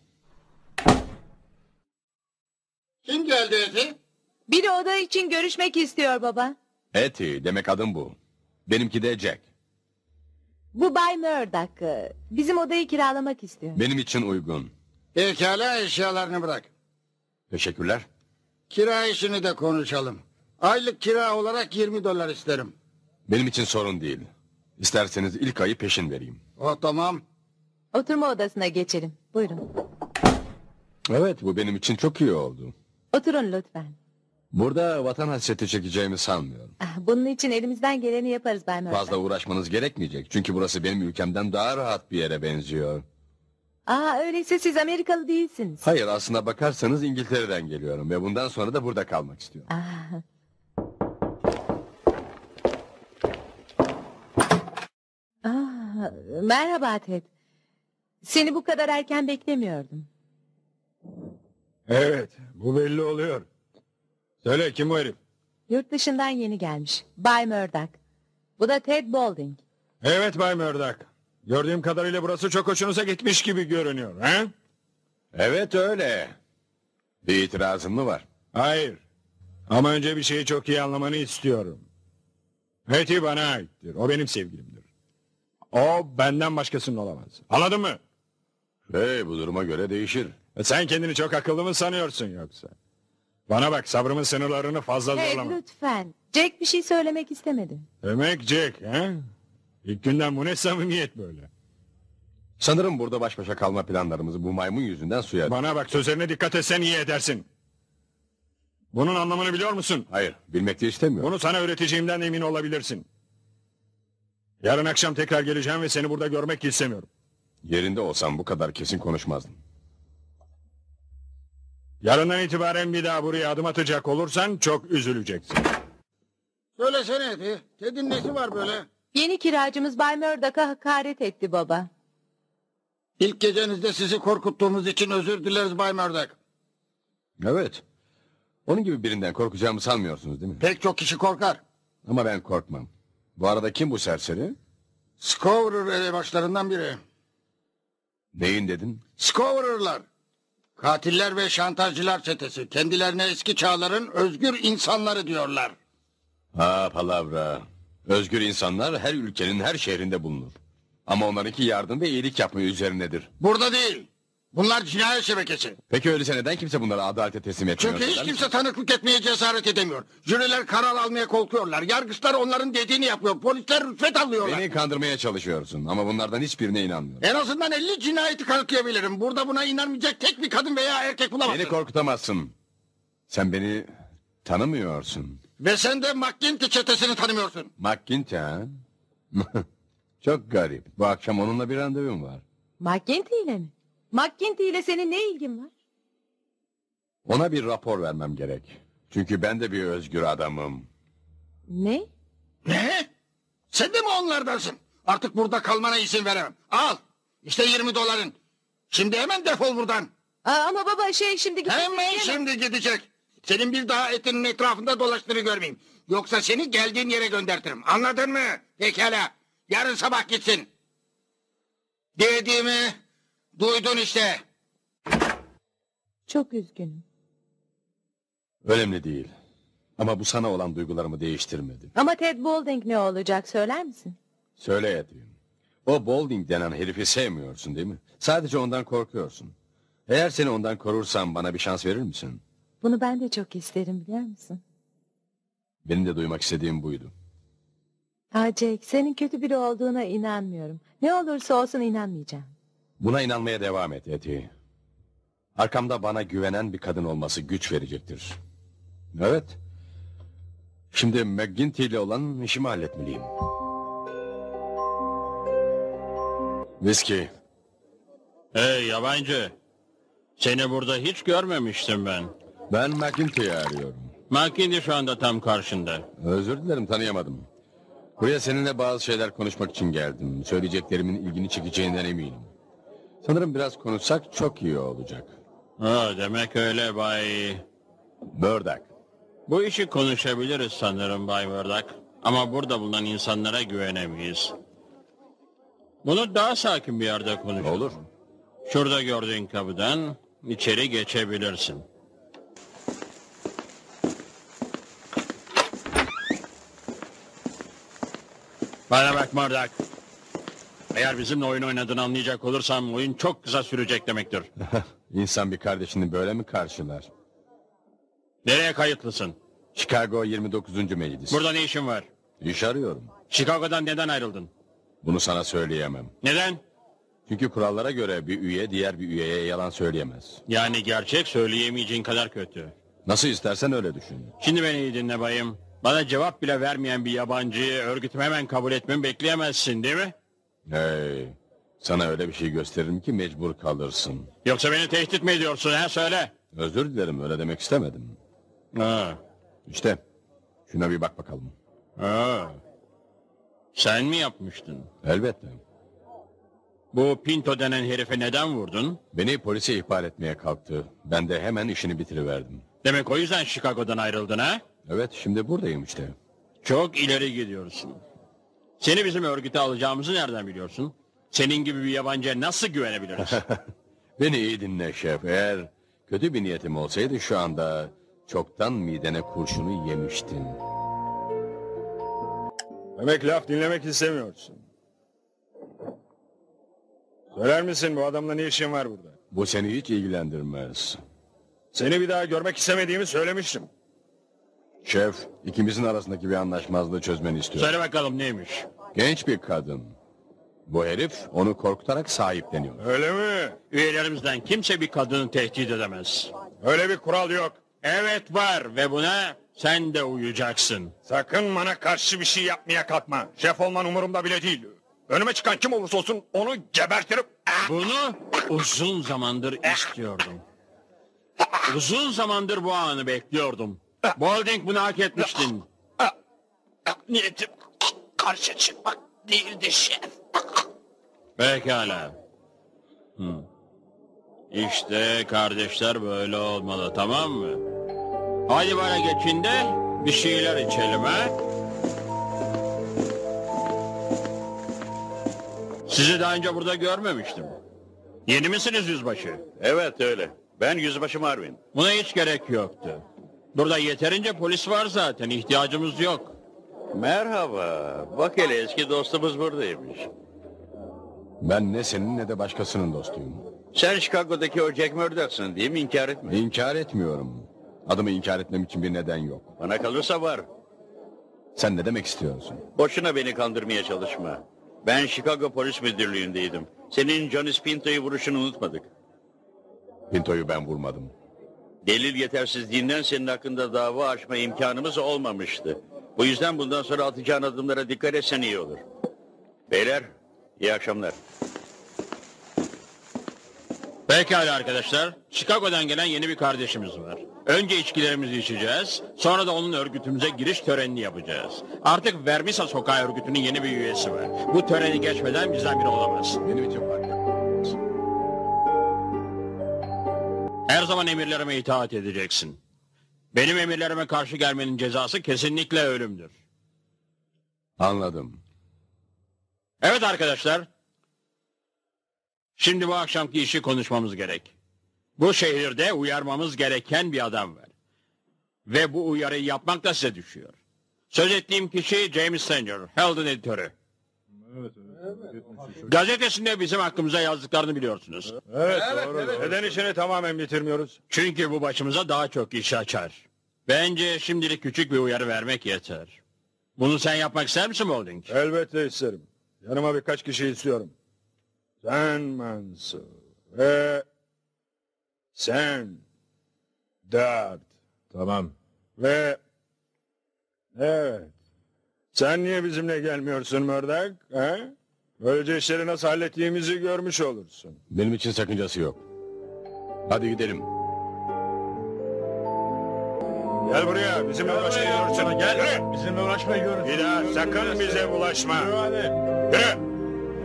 Kim geldi Eti? Biri oda için görüşmek istiyor baba. Etty, demek adım bu. Benimki de Jack. Bu Bay Murdoch. Bizim odayı kiralamak istiyor. Benim için uygun. Pekala, eşyalarını bırak. Teşekkürler. Kira işini de konuşalım. Aylık kira olarak $20 isterim. Benim için sorun değil. İsterseniz ilk ayı peşin vereyim. O tamam. Oturma odasına geçelim. Buyurun. Evet, bu benim için çok iyi oldu. Oturun lütfen. Burada vatan hasreti çekeceğimi sanmıyorum. Bunun için elimizden geleni yaparız Bay Murdoch. Fazla uğraşmanız gerekmeyecek. Çünkü burası benim ülkemden daha rahat bir yere benziyor. Öyleyse siz Amerikalı değilsiniz. Hayır, aslına bakarsanız İngiltere'den geliyorum. Ve bundan sonra da burada kalmak istiyorum. Merhaba Ted. Seni bu kadar erken beklemiyordum. Evet, bu belli oluyor. Söyle, kim bu herif? Yurt dışından yeni gelmiş. Bay Murdoch. Bu da Ted Balding. Evet Bay Murdoch. Gördüğüm kadarıyla burası çok hoşunuza gitmiş gibi görünüyor. He? Evet, öyle. Bir itirazın mı var? Hayır. Ama önce bir şeyi çok iyi anlamanı istiyorum. Etty bana aittir. O benim sevgilimdir. O benden başkasının olamaz. Anladın mı? Bu duruma göre değişir. Sen kendini çok akıllı mı sanıyorsun yoksa? Bana bak, sabrımın sınırlarını fazla zorlama. Lütfen. Jack bir şey söylemek istemedi. Demek Jack, he? İlk günden bu ne samimiyet böyle? Sanırım burada baş başa kalma planlarımızı bu maymun yüzünden suya... Bana bak, sözlerine dikkat etsen iyi edersin. Bunun anlamını biliyor musun? Hayır, bilmek de istemiyorum. Bunu sana öğreteceğimden emin olabilirsin. Yarın akşam tekrar geleceğim ve seni burada görmek istemiyorum. Yerinde olsam bu kadar kesin konuşmazdım. Yarından itibaren bir daha buraya adım atacak olursan çok üzüleceksin. Söylesene Eti. Ted'in nesi var böyle? Yeni kiracımız Bay Murdoch'a hakaret etti baba. İlk gecenizde sizi korkuttuğumuz için özür dileriz Bay Murdoch. Evet. Onun gibi birinden korkacağımı sanmıyorsunuz değil mi? Pek çok kişi korkar. Ama ben korkmam. Bu arada kim bu serseri? Scourer elebaşlarından biri. Neyin dedin? Scourer'lar. Katiller ve şantajcılar çetesi. Kendilerine eski çağların özgür insanları diyorlar. Palavra. Özgür insanlar her ülkenin her şehrinde bulunur. Ama onlarınki yardım ve iyilik yapma üzerinedir. Burada değil. Bunlar cinayet şebekesi. Peki öyleyse neden kimse bunları adalete teslim etmiyor? Çünkü hiç kimse tanıklık etmeye cesaret edemiyor. Jüriler karar almaya korkuyorlar. Yargıçlar onların dediğini yapıyor. Polisler rüşvet alıyorlar. Beni kandırmaya çalışıyorsun ama bunlardan hiçbirine inanmıyorum. En azından 50 cinayeti kanıtlayabilirim. Burada buna inanmayacak tek bir kadın veya erkek bulamazsın. Beni korkutamazsın. Sen beni tanımıyorsun. Ve sen de McGinty çetesini tanımıyorsun. McGinty ha? Çok garip. Bu akşam onunla bir randevum var. McGinty ile mi? McGinty ile senin ne ilgin var? Ona bir rapor vermem gerek. Çünkü ben de bir özgür adamım. Ne? Ne? Sen de mi onlardansın? Artık burada kalmana izin veremem. Al. İşte $20. Şimdi hemen defol buradan. Ama baba şimdi gidip... Hemen şimdi gidecek. Senin bir daha etinin etrafında dolaştığını görmeyeyim. Yoksa seni geldiğin yere göndertirim. Anladın mı? Pekala. Yarın sabah gitsin. Dediğimi duydun işte. Çok üzgünüm. Önemli değil. Ama bu sana olan duygularımı değiştirmedi. Ama Ted Boulding ne olacak söyler misin? Söyle Eddie. O Boulding denen herifi sevmiyorsun değil mi? Sadece ondan korkuyorsun. Eğer seni ondan korursam bana bir şans verir misin? Bunu ben de çok isterim biliyor musun? Benim de duymak istediğim buydu. Jake, senin kötü biri olduğuna inanmıyorum. Ne olursa olsun inanmayacağım. Buna inanmaya devam et Eddie. Arkamda bana güvenen bir kadın olması güç verecektir. Evet. Şimdi McGinty ile olan işimi halletmeliyim. Viski. Hey yabancı. Seni burada hiç görmemiştim ben. Ben McGinty'yi arıyorum. McGinty şu anda tam karşında. Özür dilerim, tanıyamadım. Buraya seninle bazı şeyler konuşmak için geldim. Söyleyeceklerimin ilgini çekeceğinden eminim. Sanırım biraz konuşsak çok iyi olacak. Demek öyle Bay... Murdoch. Bu işi konuşabiliriz sanırım Bay Murdoch. Ama burada bulunan insanlara güvenemeyiz. Bunu daha sakin bir yerde konuşalım. Olur. Şurada gördüğün kapıdan içeri geçebilirsin. Bana bak Murdoch. Eğer bizimle oyun oynadığını anlayacak olursam oyun çok kısa sürecek demektir. İnsan bir kardeşini böyle mi karşılar? Nereye kayıtlısın? Chicago 29. Meclis. Burada ne işin var? İş arıyorum. Chicago'dan neden ayrıldın? Bunu sana söyleyemem. Neden? Çünkü kurallara göre bir üye diğer bir üyeye yalan söyleyemez. Yani gerçek söyleyemeyeceğin kadar kötü. Nasıl istersen öyle düşün. Şimdi beni iyi dinle bayım. Bana cevap bile vermeyen bir yabancıyı örgütüme hemen kabul etmemi bekleyemezsin değil mi? Hey, sana öyle bir şey gösteririm ki mecbur kalırsın. Yoksa beni tehdit mi ediyorsun ha söyle. Özür dilerim, öyle demek istemedim. Ha. İşte şuna bir bak bakalım. Ha. Sen mi yapmıştın? Elbette. Bu Pinto denen herife neden vurdun? Beni polise ihbar etmeye kalktı. Ben de hemen işini bitiriverdim. Demek o yüzden Chicago'dan ayrıldın ha? Evet, şimdi buradayım işte. Çok ileri gidiyorsun. Seni bizim örgüte alacağımızı nereden biliyorsun? Senin gibi bir yabancıya nasıl güvenebiliriz? Beni iyi dinle şef. Eğer kötü bir niyetim olsaydı şu anda çoktan midene kurşunu yemiştin. Demek laf dinlemek istemiyorsun. Söyler misin bu adamla ne işin var burada? Bu seni hiç ilgilendirmez. Seni bir daha görmek istemediğimi söylemiştim. Şef, ikimizin arasındaki bir anlaşmazlığı çözmeni istiyorum. Söyle bakalım neymiş? Genç bir kadın. Bu herif onu korkutarak sahipleniyor. Öyle mi? Üyelerimizden kimse bir kadını tehdit edemez. Öyle bir kural yok. Evet var ve buna sen de uyacaksın. Sakın bana karşı bir şey yapmaya kalkma. Şef olman umurumda bile değil. Önüme çıkan kim olursa olsun onu gebertirim. Bunu uzun zamandır istiyordum. Uzun zamandır bu anı bekliyordum. Boulding bunu hak etmiştin. Niyetim karşı çıkmak değildi şef. Pekala. İşte kardeşler böyle olmalı, tamam mı? Hadi bana geçin de bir şeyler içelim ha. Sizi daha önce burada görmemiştim. Yeni misiniz yüzbaşı? Evet öyle. Ben yüzbaşı Marvin. Buna hiç gerek yoktu. Burada yeterince polis var zaten, ihtiyacımız yok. Merhaba. Bak hele eski dostumuz buradaymış. Ben ne senin ne de başkasının dostuyum. Sen Chicago'daki o Jack Murdoch'sın değil mi? İnkar etme. İnkar etmiyorum. Adımı inkar etmem için bir neden yok. Bana kalırsa var. Sen ne demek istiyorsun? Boşuna beni kandırmaya çalışma. Ben Chicago Polis Müdürlüğü'ndeydim. Senin Johnny Pinto'yu vuruşunu unutmadık. Pinto'yu ben vurmadım. Delil yetersizliğinden senin hakkında dava açma imkanımız olmamıştı. Bu yüzden bundan sonra atacağın adımlara dikkat etsen iyi olur. Beyler, iyi akşamlar. Pekala arkadaşlar. Chicago'dan gelen yeni bir kardeşimiz var. Önce içkilerimizi içeceğiz. Sonra da onun örgütümüze giriş törenini yapacağız. Artık Vermisa Sokağı örgütünün yeni bir üyesi var. Bu töreni geçmeden bizden biri olamaz. Benim için fark etmez. Her zaman emirlerime itaat edeceksin. Benim emirlerime karşı gelmenin cezası kesinlikle ölümdür. Anladım. Evet arkadaşlar. Şimdi bu akşamki işi konuşmamız gerek. Bu şehirde uyarmamız gereken bir adam var. Ve bu uyarıyı yapmak da size düşüyor. Söz ettiğim kişi James Sanger, Herald'ın editörü. Gazetesinde bizim hakkımıza yazdıklarını biliyorsunuz. Evet, doğru. Neden işini tamamen bitirmiyoruz? Çünkü bu başımıza daha çok iş açar. Bence şimdilik küçük bir uyarı vermek yeter. Bunu sen yapmak ister misin Bowling? Elbette isterim. Yanıma birkaç kişi istiyorum. Sen Mansur ve sen Dart. Tamam. Ve evet. Sen niye bizimle gelmiyorsun Murdoch? He? Böylece işleri nasıl hallettiğimizi görmüş olursun. Benim için sakıncası yok. Hadi gidelim. Gel buraya. Bizimle uğraşmayı görürsün. Gel. Yürü. Bizimle uğraşmayı görürsün. Bir daha sakın bize bulaşma. Yürü.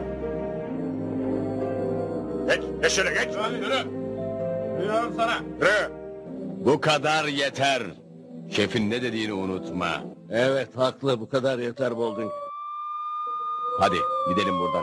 Geç şöyle geç. Yürü. Duyuyorum sana. Yürü. Bu kadar yeter. Şefin ne dediğini unutma. Evet, haklı. Bu kadar yeter Bowling. Hadi gidelim buradan.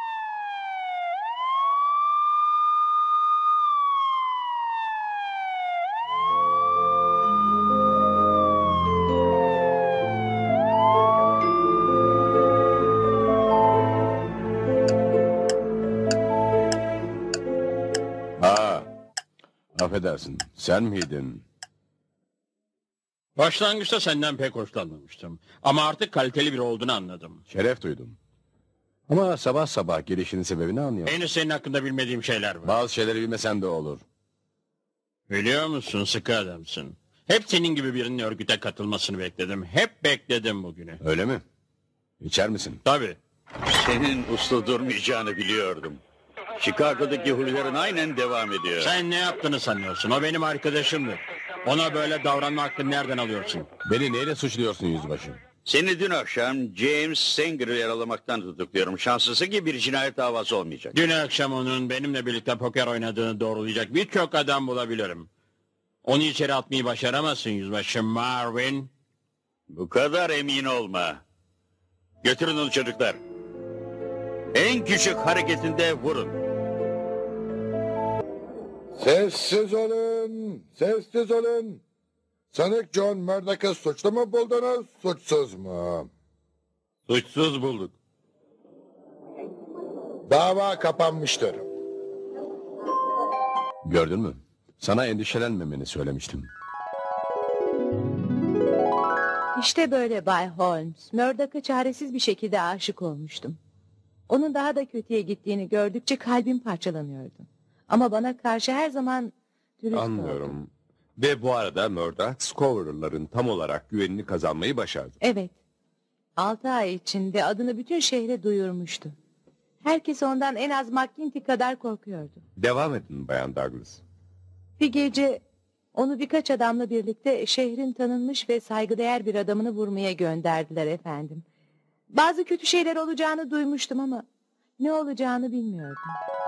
Affedersin, sen miydin? Başlangıçta senden pek hoşlanmamıştım. Ama artık kaliteli biri olduğunu anladım. Şeref duydum. Ama sabah sabah gelişinin sebebini anlıyorum. Henüz senin hakkında bilmediğim şeyler var. Bazı şeyleri bilmesen de olur. Biliyor musun, sıkı adamsın. Hep senin gibi birinin örgüte katılmasını bekledim. Hep bekledim bugünü. Öyle mi? İçer misin? Tabii. Senin uslu durmayacağını biliyordum. Chicago'daki huyların aynen devam ediyor. Sen ne yaptığını sanıyorsun? O benim arkadaşımdır. Ona böyle davranma hakkını nereden alıyorsun? Beni neyle suçluyorsun yüzbaşı? Seni dün akşam James Sanger'ı yaralamaktan tutukluyorum. Şanslısı ki bir cinayet davası olmayacak. Dün akşam onun benimle birlikte poker oynadığını doğrulayacak birçok adam bulabilirim. Onu içeri atmayı başaramazsın yüzbaşı Marvin. Bu kadar emin olma. Götürün onu çocuklar. En küçük hareketinde vurun. Sessiz olun, sessiz olun. Sanık John Murdoch'ı suçlu mu buldunuz, suçsuz mu? Suçsuz bulduk. Dava kapanmıştır. Gördün mü? Sana endişelenmemeni söylemiştim. İşte böyle Bay Holmes. Murdoch'a çaresiz bir şekilde aşık olmuştum. Onun daha da kötüye gittiğini gördükçe kalbim parçalanıyordu. Ama bana karşı her zaman dürüst oldu. Anlıyorum. Ve bu arada Murdoch, Scourer'ların tam olarak güvenini kazanmayı başardı. Evet. 6 ay içinde adını bütün şehre duyurmuştu. Herkes ondan en az McGinty kadar korkuyordu. Devam edin Bayan Douglas. Bir gece onu birkaç adamla birlikte şehrin tanınmış ve saygıdeğer bir adamını vurmaya gönderdiler efendim. Bazı kötü şeyler olacağını duymuştum ama ne olacağını bilmiyordum.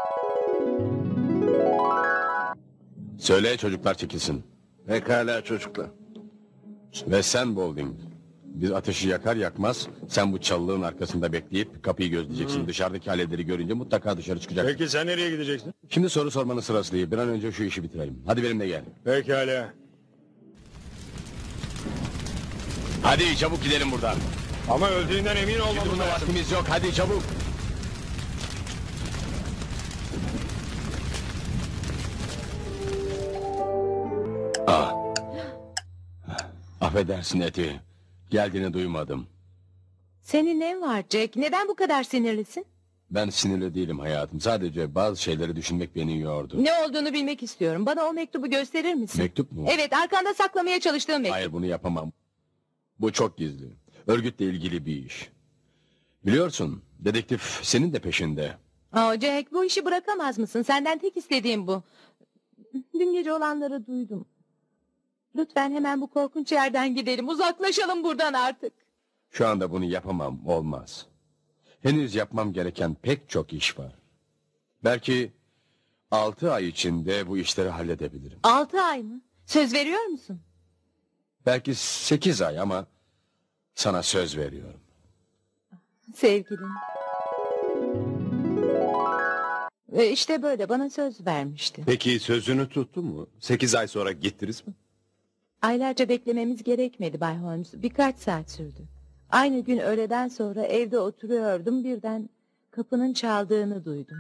Söyle çocuklar çekilsin. Pekala çocuklar. Ve sen Bowling. Biz ateşi yakar yakmaz sen bu çalılığın arkasında bekleyip kapıyı gözleyeceksin. Dışarıdaki alevleri görünce mutlaka dışarı çıkacaksın. Peki sen nereye gideceksin? Şimdi soru sormanın sırası değil. Bir an önce şu işi bitirelim. Hadi benimle gel. Pekala. Hadi çabuk gidelim buradan. Ama öldüğünden emin olmamız Bunda lazım. vaktimiz yok. Hadi çabuk. Affedersin Eti. Geldiğini duymadım. Senin ne var Jack? Neden bu kadar sinirlisin? Ben sinirli değilim hayatım. Sadece bazı şeyleri düşünmek beni yordu. Ne olduğunu bilmek istiyorum. Bana o mektubu gösterir misin? Mektup mu? Evet, arkanda saklamaya çalıştığım mektup. Hayır, bunu yapamam. Bu çok gizli. Örgütle ilgili bir iş. Biliyorsun, dedektif senin de peşinde. Jack, bu işi bırakamaz mısın? Senden tek istediğim bu. Dün gece olanları duydum. Lütfen hemen bu korkunç yerden gidelim. Uzaklaşalım buradan artık. Şu anda bunu yapamam, olmaz. Henüz yapmam gereken pek çok iş var. Belki 6 ay içinde bu işleri halledebilirim. 6 ay mı? Söz veriyor musun? Belki 8 ay ama sana söz veriyorum. Sevgilim. İşte böyle bana söz vermişti. Peki sözünü tuttu mu? 8 ay sonra gittiniz mi? Aylarca beklememiz gerekmedi Bay Holmes. Birkaç saat sürdü. Aynı gün öğleden sonra evde oturuyordum. Birden kapının çaldığını duydum.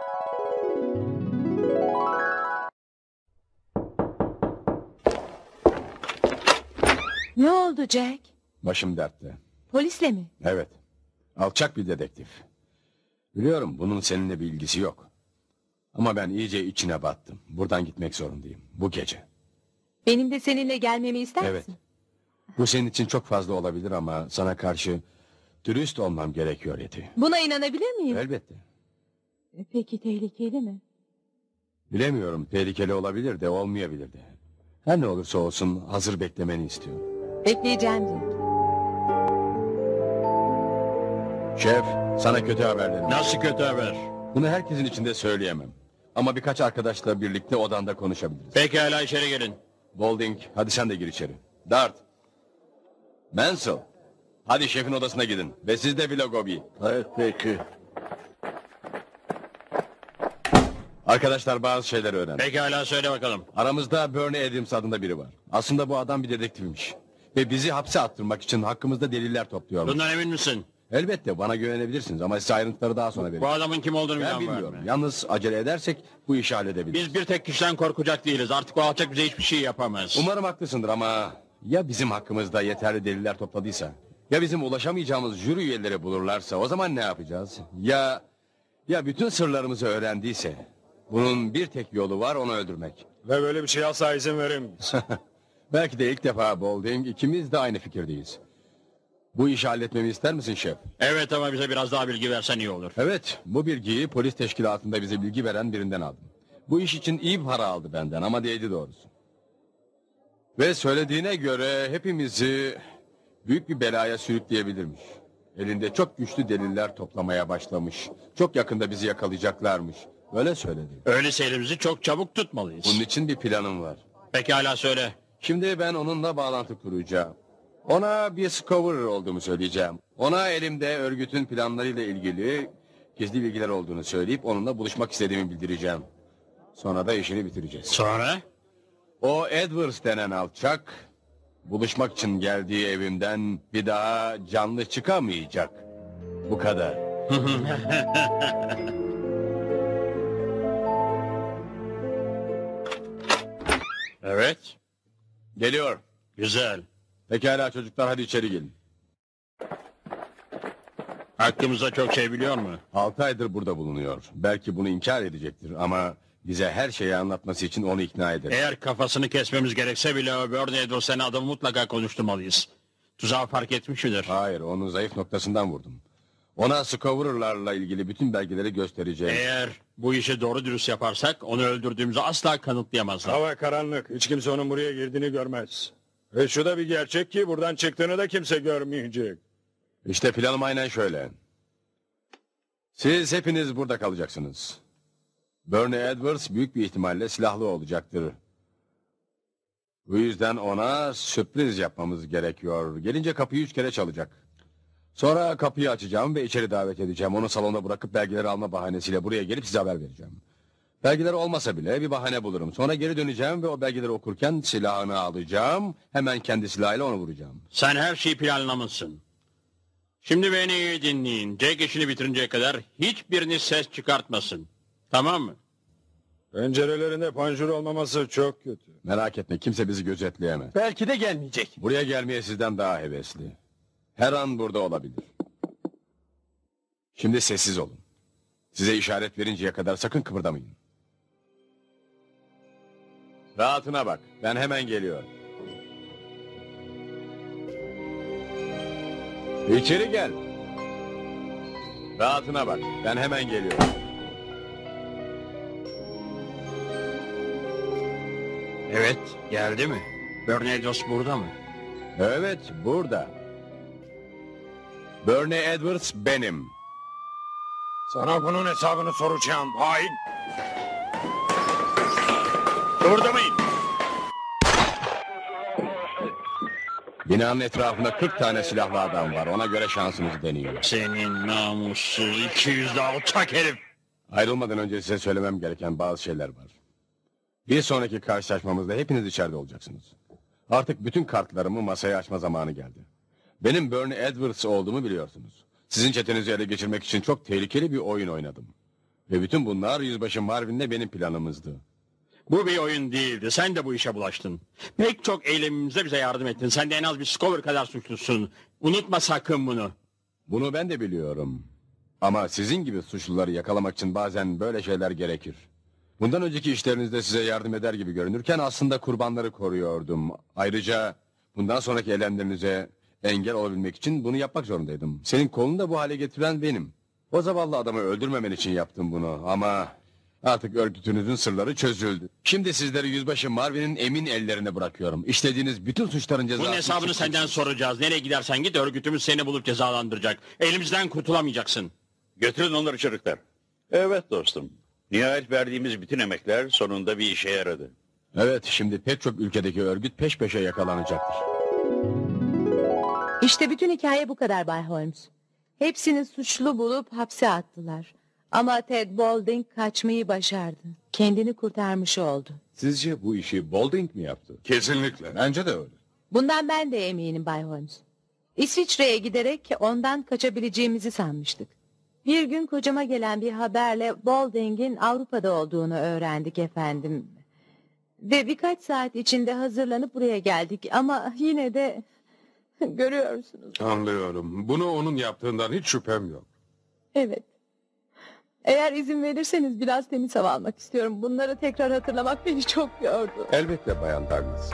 Ne oldu Jack? Başım dertte. Polisle mi? Evet. Alçak bir dedektif. Biliyorum bunun seninle bir ilgisi yok. Ama ben iyice içine battım. Buradan gitmek zorundayım. Bu gece. Benim de seninle gelmemi ister Evet. misin? Bu senin için çok fazla olabilir ama sana karşı dürüst olmam gerekiyor Yeti. Buna inanabilir miyim? Elbette. Peki tehlikeli mi? Bilemiyorum, tehlikeli olabilir de olmayabilir de. Her ne olursa olsun hazır beklemeni istiyorum. Bekleyeceğim Jack. Şef, sana kötü haberlerim. Nasıl kötü haber? Bunu herkesin içinde söyleyemem. Ama birkaç arkadaşla birlikte odanda konuşabiliriz. Pekala, içeri gelin. Bolding, hadi sen de gir içeri. Dart. Mansell. Hadi şefin odasına gidin. Ve siz de Vilagobi. Evet peki. Arkadaşlar bazı şeyler öğren. Pekala, söyle bakalım. Aramızda Bernie Adams adında biri var. Aslında bu adam bir dedektifmiş. Ve bizi hapse attırmak için hakkımızda deliller topluyormuş. Bundan emin misin? Elbette bana güvenebilirsiniz ama size ayrıntıları daha sonra vereceğim. Bu adamın kim olduğunu Ben bilen var bilmiyorum. mı? Yalnız acele edersek bu işi halledebiliriz. Biz bir tek kişiden korkacak değiliz. Artık o alçak bize hiçbir şey yapamaz. Umarım haklısındır ama ya bizim hakkımızda yeterli deliller topladıysa? Ya bizim ulaşamayacağımız jüri üyeleri bulurlarsa o zaman ne yapacağız? Ya bütün sırlarımızı öğrendiyse? Bunun bir tek yolu var, onu öldürmek. Ve böyle bir şeye asla izin veremeyiz. Belki de ilk defa Bolding ikimiz de aynı fikirdeyiz. Bu işi halletmemi ister misin şef? Evet, ama bize biraz daha bilgi versen iyi olur. Evet, bu bilgiyi polis teşkilatında bize bilgi veren birinden aldım. Bu iş için iyi bir para aldı benden ama değdi doğrusu. Ve söylediğine göre hepimizi büyük bir belaya sürükleyebilirmiş. Elinde çok güçlü deliller toplamaya başlamış. Çok yakında bizi yakalayacaklarmış. Böyle söyledi. Öyleyse elimizi çok çabuk tutmalıyız. Bunun için bir planım var. Pekala, söyle. Şimdi ben onunla bağlantı kuracağım. Ona bir Scover olduğumu söyleyeceğim. Ona elimde örgütün planlarıyla ilgili gizli bilgiler olduğunu söyleyip onunla buluşmak istediğimi bildireceğim. Sonra da işini bitireceğiz. Sonra? O Edwards denen alçak buluşmak için geldiği evimden bir daha canlı çıkamayacak. Bu kadar. Evet. Geliyor. Güzel. Pekala çocuklar, hadi içeri gelin. Hakkımızda çok şey biliyor mu? 6 aydır burada bulunuyor. Belki bunu inkar edecektir ama bize her şeyi anlatması için onu ikna ederiz. Eğer kafasını kesmemiz gerekse bile o Bernie Edwards'ın adamı mutlaka konuşturmalıyız. Tuzağı fark etmiş midir? Hayır, onun zayıf noktasından vurdum. Ona Scover'larla ilgili bütün belgeleri göstereceğim. Eğer bu işi doğru dürüst yaparsak onu öldürdüğümüzü asla kanıtlayamazlar. Hava karanlık. Hiç kimse onun buraya girdiğini görmez. Ve şu da bir gerçek ki buradan çıktığını da kimse görmeyecek. İşte planım aynen şöyle. Siz hepiniz burada kalacaksınız. Bernie Edwards büyük bir ihtimalle silahlı olacaktır. Bu yüzden ona sürpriz yapmamız gerekiyor. Gelince kapıyı 3 kere çalacak. Sonra kapıyı açacağım ve içeri davet edeceğim. Onu salonda bırakıp belgeleri alma bahanesiyle buraya gelip size haber vereceğim. Belgeler olmasa bile bir bahane bulurum. Sonra geri döneceğim ve o belgeleri okurken silahını alacağım. Hemen kendi silahıyla onu vuracağım. Sen her şeyi planlamışsın. Şimdi beni iyi dinleyin. Jack işini bitirinceye kadar hiçbiriniz ses çıkartmasın. Tamam mı? Pencerelerinde panjur olmaması çok kötü. Merak etme, kimse bizi gözetleyemez. Belki de gelmeyecek. Buraya gelmeye sizden daha hevesli. Her an burada olabilir. Şimdi sessiz olun. Size işaret verinceye kadar sakın kıpırdamayın. Rahatına bak. Ben hemen geliyorum. İçeri gel. Rahatına bak. Ben hemen geliyorum. Evet, geldi mi? Bernados burada mı? Evet, burada. Bernie Edwards benim. Sana bunun hesabını soracağım. Hain. Kıvırdamayın. Binanın etrafında 40 tane silahlı adam var. Ona göre şansımızı deneyin. Senin namussuz 200'lü alçak herif. Ayrılmadan önce size söylemem gereken bazı şeyler var. Bir sonraki karşılaşmamızda hepiniz içeride olacaksınız. Artık bütün kartlarımı masaya açma zamanı geldi. Benim Bernie Edwards olduğumu biliyorsunuz. Sizin çetenizi ele geçirmek için çok tehlikeli bir oyun oynadım. Ve bütün bunlar Yüzbaşı Marvin'le benim planımızdı. Bu bir oyun değildi. Sen de bu işe bulaştın. Pek çok eylemimizde bize yardım ettin. Sen de en az bir Scover kadar suçlusun. Unutma sakın bunu. Bunu ben de biliyorum. Ama sizin gibi suçluları yakalamak için bazen böyle şeyler gerekir. Bundan önceki işlerinizde size yardım eder gibi görünürken aslında kurbanları koruyordum. Ayrıca bundan sonraki eylemlerinize engel olabilmek için bunu yapmak zorundaydım. Senin kolunu da bu hale getiren benim. O zavallı adamı öldürmemen için yaptım bunu ama artık örgütünüzün sırları çözüldü. Şimdi sizleri Yüzbaşı Marvin'in emin ellerine bırakıyorum. İşlediğiniz bütün suçların cezası... Bunun hesabını senden soracağız. Nereye gidersen git, örgütümüz seni bulup cezalandıracak. Elimizden kurtulamayacaksın. Götürün onları çocuklar. Evet dostum. Nihayet verdiğimiz bütün emekler sonunda bir işe yaradı. Evet, şimdi pek çok ülkedeki örgüt peş peşe yakalanacaktır. İşte bütün hikaye bu kadar Bay Holmes. Hepsini suçlu bulup hapse attılar. Ama Ted Boulding kaçmayı başardı. Kendini kurtarmış oldu. Sizce bu işi Boulding mi yaptı? Kesinlikle. Bence de öyle. Bundan ben de eminim Bay Holmes. İsviçre'ye giderek ondan kaçabileceğimizi sanmıştık. Bir gün kocama gelen bir haberle Boulding'in Avrupa'da olduğunu öğrendik efendim. Ve birkaç saat içinde hazırlanıp buraya geldik ama yine de görüyorsunuz. Anlıyorum. Bunu onun yaptığından hiç şüphem yok. Evet. Eğer izin verirseniz biraz temiz hava almak istiyorum. Bunları tekrar hatırlamak beni çok yordu. Elbette Bayan Douglas.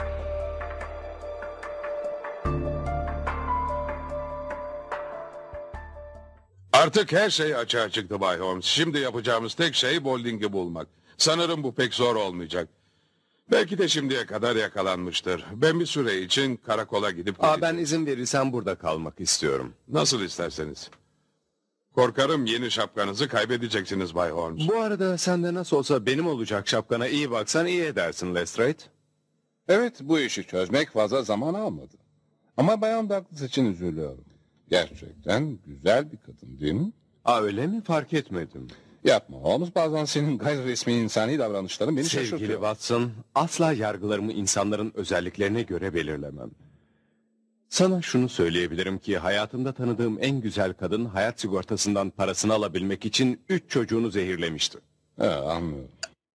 Artık her şey açığa çıktı Bay Holmes. Şimdi yapacağımız tek şey Boulding'i bulmak. Sanırım bu pek zor olmayacak. Belki de şimdiye kadar yakalanmıştır. Ben bir süre için karakola gidip... Ben izin verirsen burada kalmak istiyorum. Nasıl isterseniz. Korkarım yeni şapkanızı kaybedeceksiniz Bay Holmes. Bu arada sen de nasıl olsa benim olacak şapkana iyi baksan iyi edersin Lestrade. Evet, bu işi çözmek fazla zaman almadı. Ama Bayan Douglas için üzülüyorum. Gerçekten güzel bir kadın değil mi? Öyle mi? Fark etmedim. Yapma Holmes, bazen senin gayri resmi insani davranışların beni Sevgili şaşırtıyor. Watson, asla yargılarımı insanların özelliklerine göre belirlemem. Sana şunu söyleyebilirim ki hayatımda tanıdığım en güzel kadın hayat sigortasından parasını alabilmek için 3 çocuğunu zehirlemişti. Anlıyorum.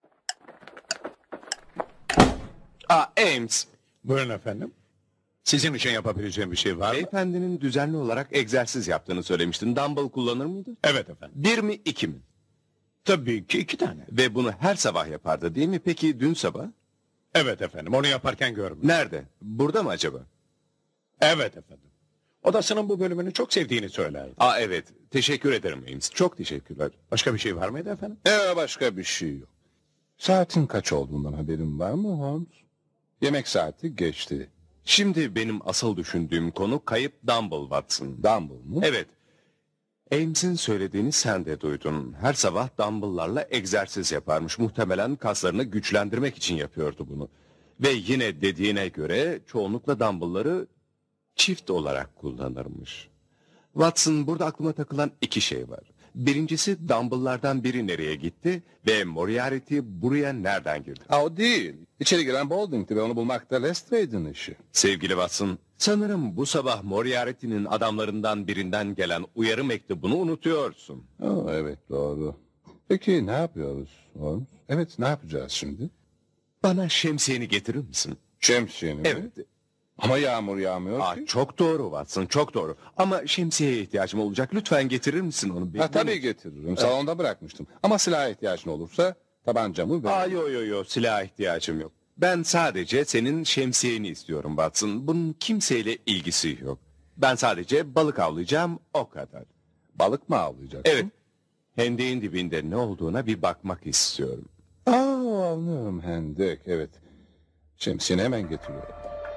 Ames. Buyurun efendim. Sizin için yapabileceğim bir şey var mı? Beyefendinin düzenli olarak egzersiz yaptığını söylemiştin. Dumbbell kullanır mıydı? Evet efendim. 1 mi 2 mi? Tabii ki 2 tane. Ve bunu her sabah yapardı değil mi? Peki dün sabah? Evet efendim, onu yaparken görmedim. Nerede? Burada mı acaba? Evet efendim. Odasının bu bölümünü çok sevdiğini söylerdi. Evet. Teşekkür ederim Ames. Çok teşekkürler. Başka bir şey var mıydı efendim? Başka bir şey yok. Saatin kaç olduğundan haberin var mı Holmes? Yemek saati geçti. Şimdi benim asıl düşündüğüm konu kayıp Dumbbell Watson. Dumbbell mı? Evet. Ames'in söylediğini sen de duydun. Her sabah dumbbell'larla egzersiz yaparmış. Muhtemelen kaslarını güçlendirmek için yapıyordu bunu. Ve yine dediğine göre çoğunlukla dumbbell'ları çift olarak kullanırmış. Watson, burada aklıma takılan 2 şey var. Birincisi, dumbbell'lardan biri nereye gitti ve Moriarty buraya nereden girdi? O değil. İçeri giren Boulding'ti ve onu bulmak da Lestrade'in işi. Sevgili Watson, sanırım bu sabah Moriarty'nin adamlarından birinden gelen uyarı mektubunu unutuyorsun. Evet, doğru. Peki ne yapıyoruz Holmes? Evet, ne yapacağız şimdi? Bana şemsiyeni getirir misin? Şemsiyeni mi? Evet. Ama yağmur yağmıyor Aa, ki. çok doğru Watson, çok doğru. Ama şemsiyeye ihtiyacım olacak. Lütfen getirir misin onu? Tabii getiririm. Salonda bırakmıştım. Ama silaha ihtiyacın olursa tabancamı ver. Yo, silaha ihtiyacım yok. Ben sadece senin şemsiyeni istiyorum Watson. Bunun kimseyle ilgisi yok. Ben sadece balık avlayacağım, o kadar. Balık mı avlayacaksın? Evet. Hendeğin dibinde ne olduğuna bir bakmak istiyorum. Anlıyorum hendek, evet. Şemsiyeni hemen getiriyorum.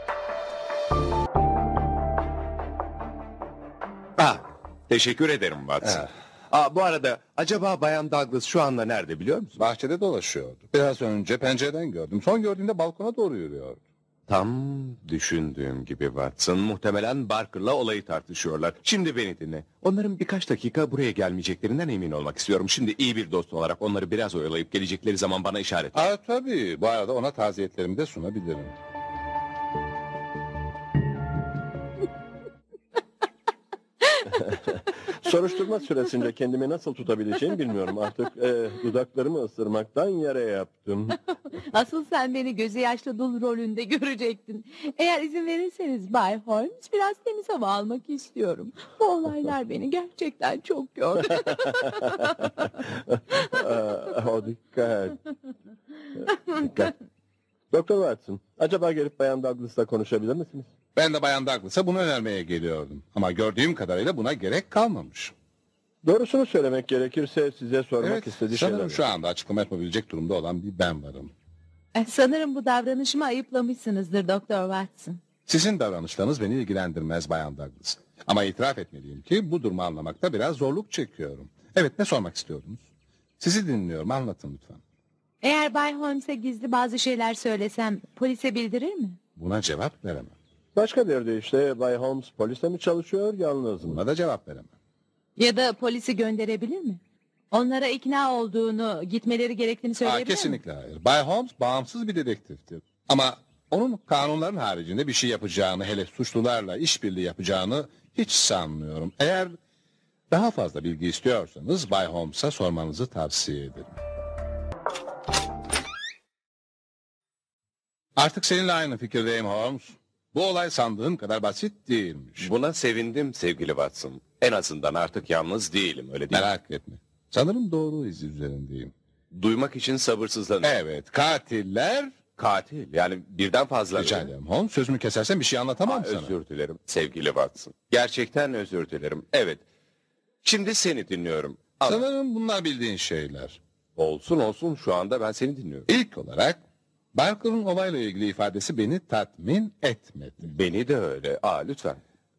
Teşekkür ederim Watson. Bu arada acaba Bayan Douglas şu anda nerede biliyor musun? Bahçede dolaşıyordu. Biraz önce pencereden gördüm. Son gördüğümde balkona doğru yürüyordu. Tam düşündüğüm gibi Watson. Muhtemelen Barker'la olayı tartışıyorlar. Şimdi beni dinle. Onların birkaç dakika buraya gelmeyeceklerinden emin olmak istiyorum. Şimdi iyi bir dost olarak onları biraz oyalayıp gelecekleri zaman bana işaret et. Tabii. Bu arada ona taziyetlerimi de sunabilirim. Soruşturma süresince kendimi nasıl tutabileceğimi bilmiyorum. Artık dudaklarımı ısırmaktan yere yaptım. Asıl sen beni gözü yaşlı dul rolünde görecektin. Eğer izin verirseniz Bay Holmes, biraz temiz hava almak istiyorum. Bu olaylar beni gerçekten çok yordu. Dikkat. Dikkat. Doktor Watson, acaba gelip Bayan Douglas'la konuşabilir misiniz? Ben de Bayan Douglas'a bunu önermeye geliyordum. Ama gördüğüm kadarıyla buna gerek kalmamış. Doğrusunu söylemek gerekirse size sormak istediği şeyler sanırım var. şu anda açıklama yapabilecek durumda olan bir ben varım. Sanırım bu davranışımı ayıplamışsınızdır Doktor Watson. Sizin davranışlarınız beni ilgilendirmez Bayan Douglas. Ama itiraf etmeliyim ki bu durumu anlamakta biraz zorluk çekiyorum. Evet, ne sormak istiyordunuz? Sizi dinliyorum, anlatın lütfen. Eğer Bay Holmes'e gizli bazı şeyler söylesem polise bildirir mi? Buna cevap veremem. Başka bir deyişle Bay Holmes poliste mi çalışıyor, yalnız mı? Buna da cevap veremem. Ya da polisi gönderebilir mi? Onlara ikna olduğunu, gitmeleri gerektiğini söyleyebilir mi? Kesinlikle hayır. Bay Holmes bağımsız bir dedektiftir. Ama onun kanunların haricinde bir şey yapacağını, hele suçlularla işbirliği yapacağını hiç sanmıyorum. Eğer daha fazla bilgi istiyorsanız Bay Holmes'a sormanızı tavsiye ederim. Artık seninle aynı fikirdeyim Holmes. Bu olay sandığım kadar basit değilmiş. Buna sevindim sevgili Watson. En azından artık yalnız değilim, öyle değil mi? Merak etme. Sanırım doğru izi üzerindeyim. Duymak için sabırsızlanıyorum. Evet, katiller... Katil, yani birden fazla. Rica ederim Holmes, sözümü kesersen bir şey anlatamam sana. Özür dilerim sevgili Watson. Gerçekten özür dilerim. Evet. Şimdi seni dinliyorum. Sanırım bunlar bildiğin şeyler. Olsun, şu anda ben seni dinliyorum. İlk olarak Barker'ın olayla ilgili ifadesi beni tatmin etmedi. Beni de öyle. Lütfen.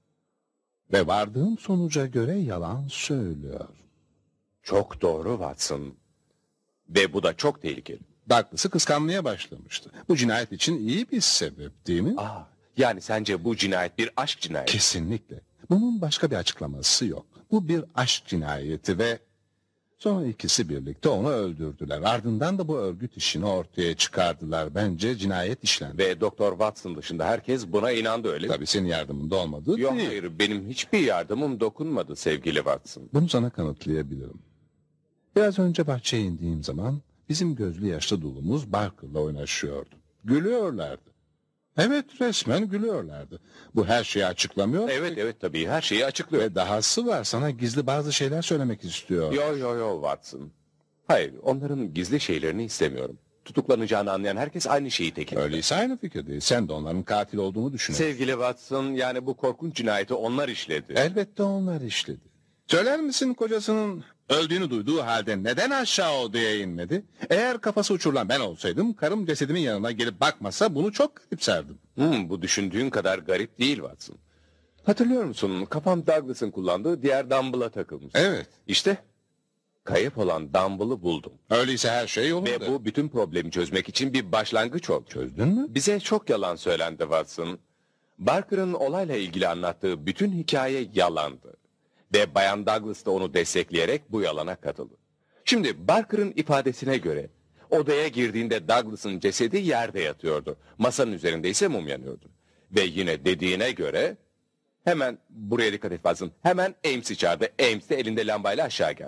Ve vardığım sonuca göre yalan söylüyor. Çok doğru Watson. Ve bu da çok tehlikeli. Douglas'ı kıskanmaya başlamıştı. Bu cinayet için iyi bir sebep değil mi? Yani sence bu cinayet bir aşk cinayeti? Kesinlikle. Bunun başka bir açıklaması yok. Bu bir aşk cinayeti ve sonra ikisi birlikte onu öldürdüler. Ardından da bu örgüt işini ortaya çıkardılar. Bence cinayet işlendi. Ve Doktor Watson dışında herkes buna inandı, öyle mi? Tabii senin yardımında olmadığı Yok, değil. hayır, benim hiçbir yardımım dokunmadı sevgili Watson. Bunu sana kanıtlayabilirim. Biraz önce bahçeye indiğim zaman bizim gözlü yaşlı dulumuz Barker'la oynaşıyordu. Gülüyorlardı. Evet, resmen gülüyorlardı. Bu her şeyi açıklamıyor. Evet tabii her şeyi açıklıyor. Ve dahası var, sana gizli bazı şeyler söylemek istiyor. Yo Watson. Hayır, onların gizli şeylerini istemiyorum. Tutuklanacağını anlayan herkes aynı şeyi teklif eder. Öyleyse aynı fikirdeyiz. Sen de onların katil olduğunu düşünüyorsun. Sevgili Watson, yani bu korkunç cinayeti onlar işledi. Elbette onlar işledi. Söyler misin kocasının öldüğünü duyduğu halde neden aşağı odaya inmedi? Eğer kafası uçurulan ben olsaydım, karım cesedimin yanına gelip bakmasa bunu çok garipserdim. Bu düşündüğün kadar garip değil Watson. Hatırlıyor musun? Kafam Douglas'ın kullandığı diğer dumbbell'a takılmış. Evet. İşte kayıp olan dumbbell'ı buldum. Öyleyse her şey yolunda. Ve bu bütün problemi çözmek için bir başlangıç oldu. Çözdün mü? Bize çok yalan söylendi Watson. Barker'ın olayla ilgili anlattığı bütün hikaye yalandı. Ve Bayan Douglas da onu destekleyerek bu yalana katıldı. Şimdi Barker'ın ifadesine göre odaya girdiğinde Douglas'ın cesedi yerde yatıyordu. Masanın üzerinde ise mum yanıyordu. Ve yine dediğine göre hemen buraya dikkat et Watson. Hemen Ames'i çağırdı. Ames de elinde lambayla aşağı geldi.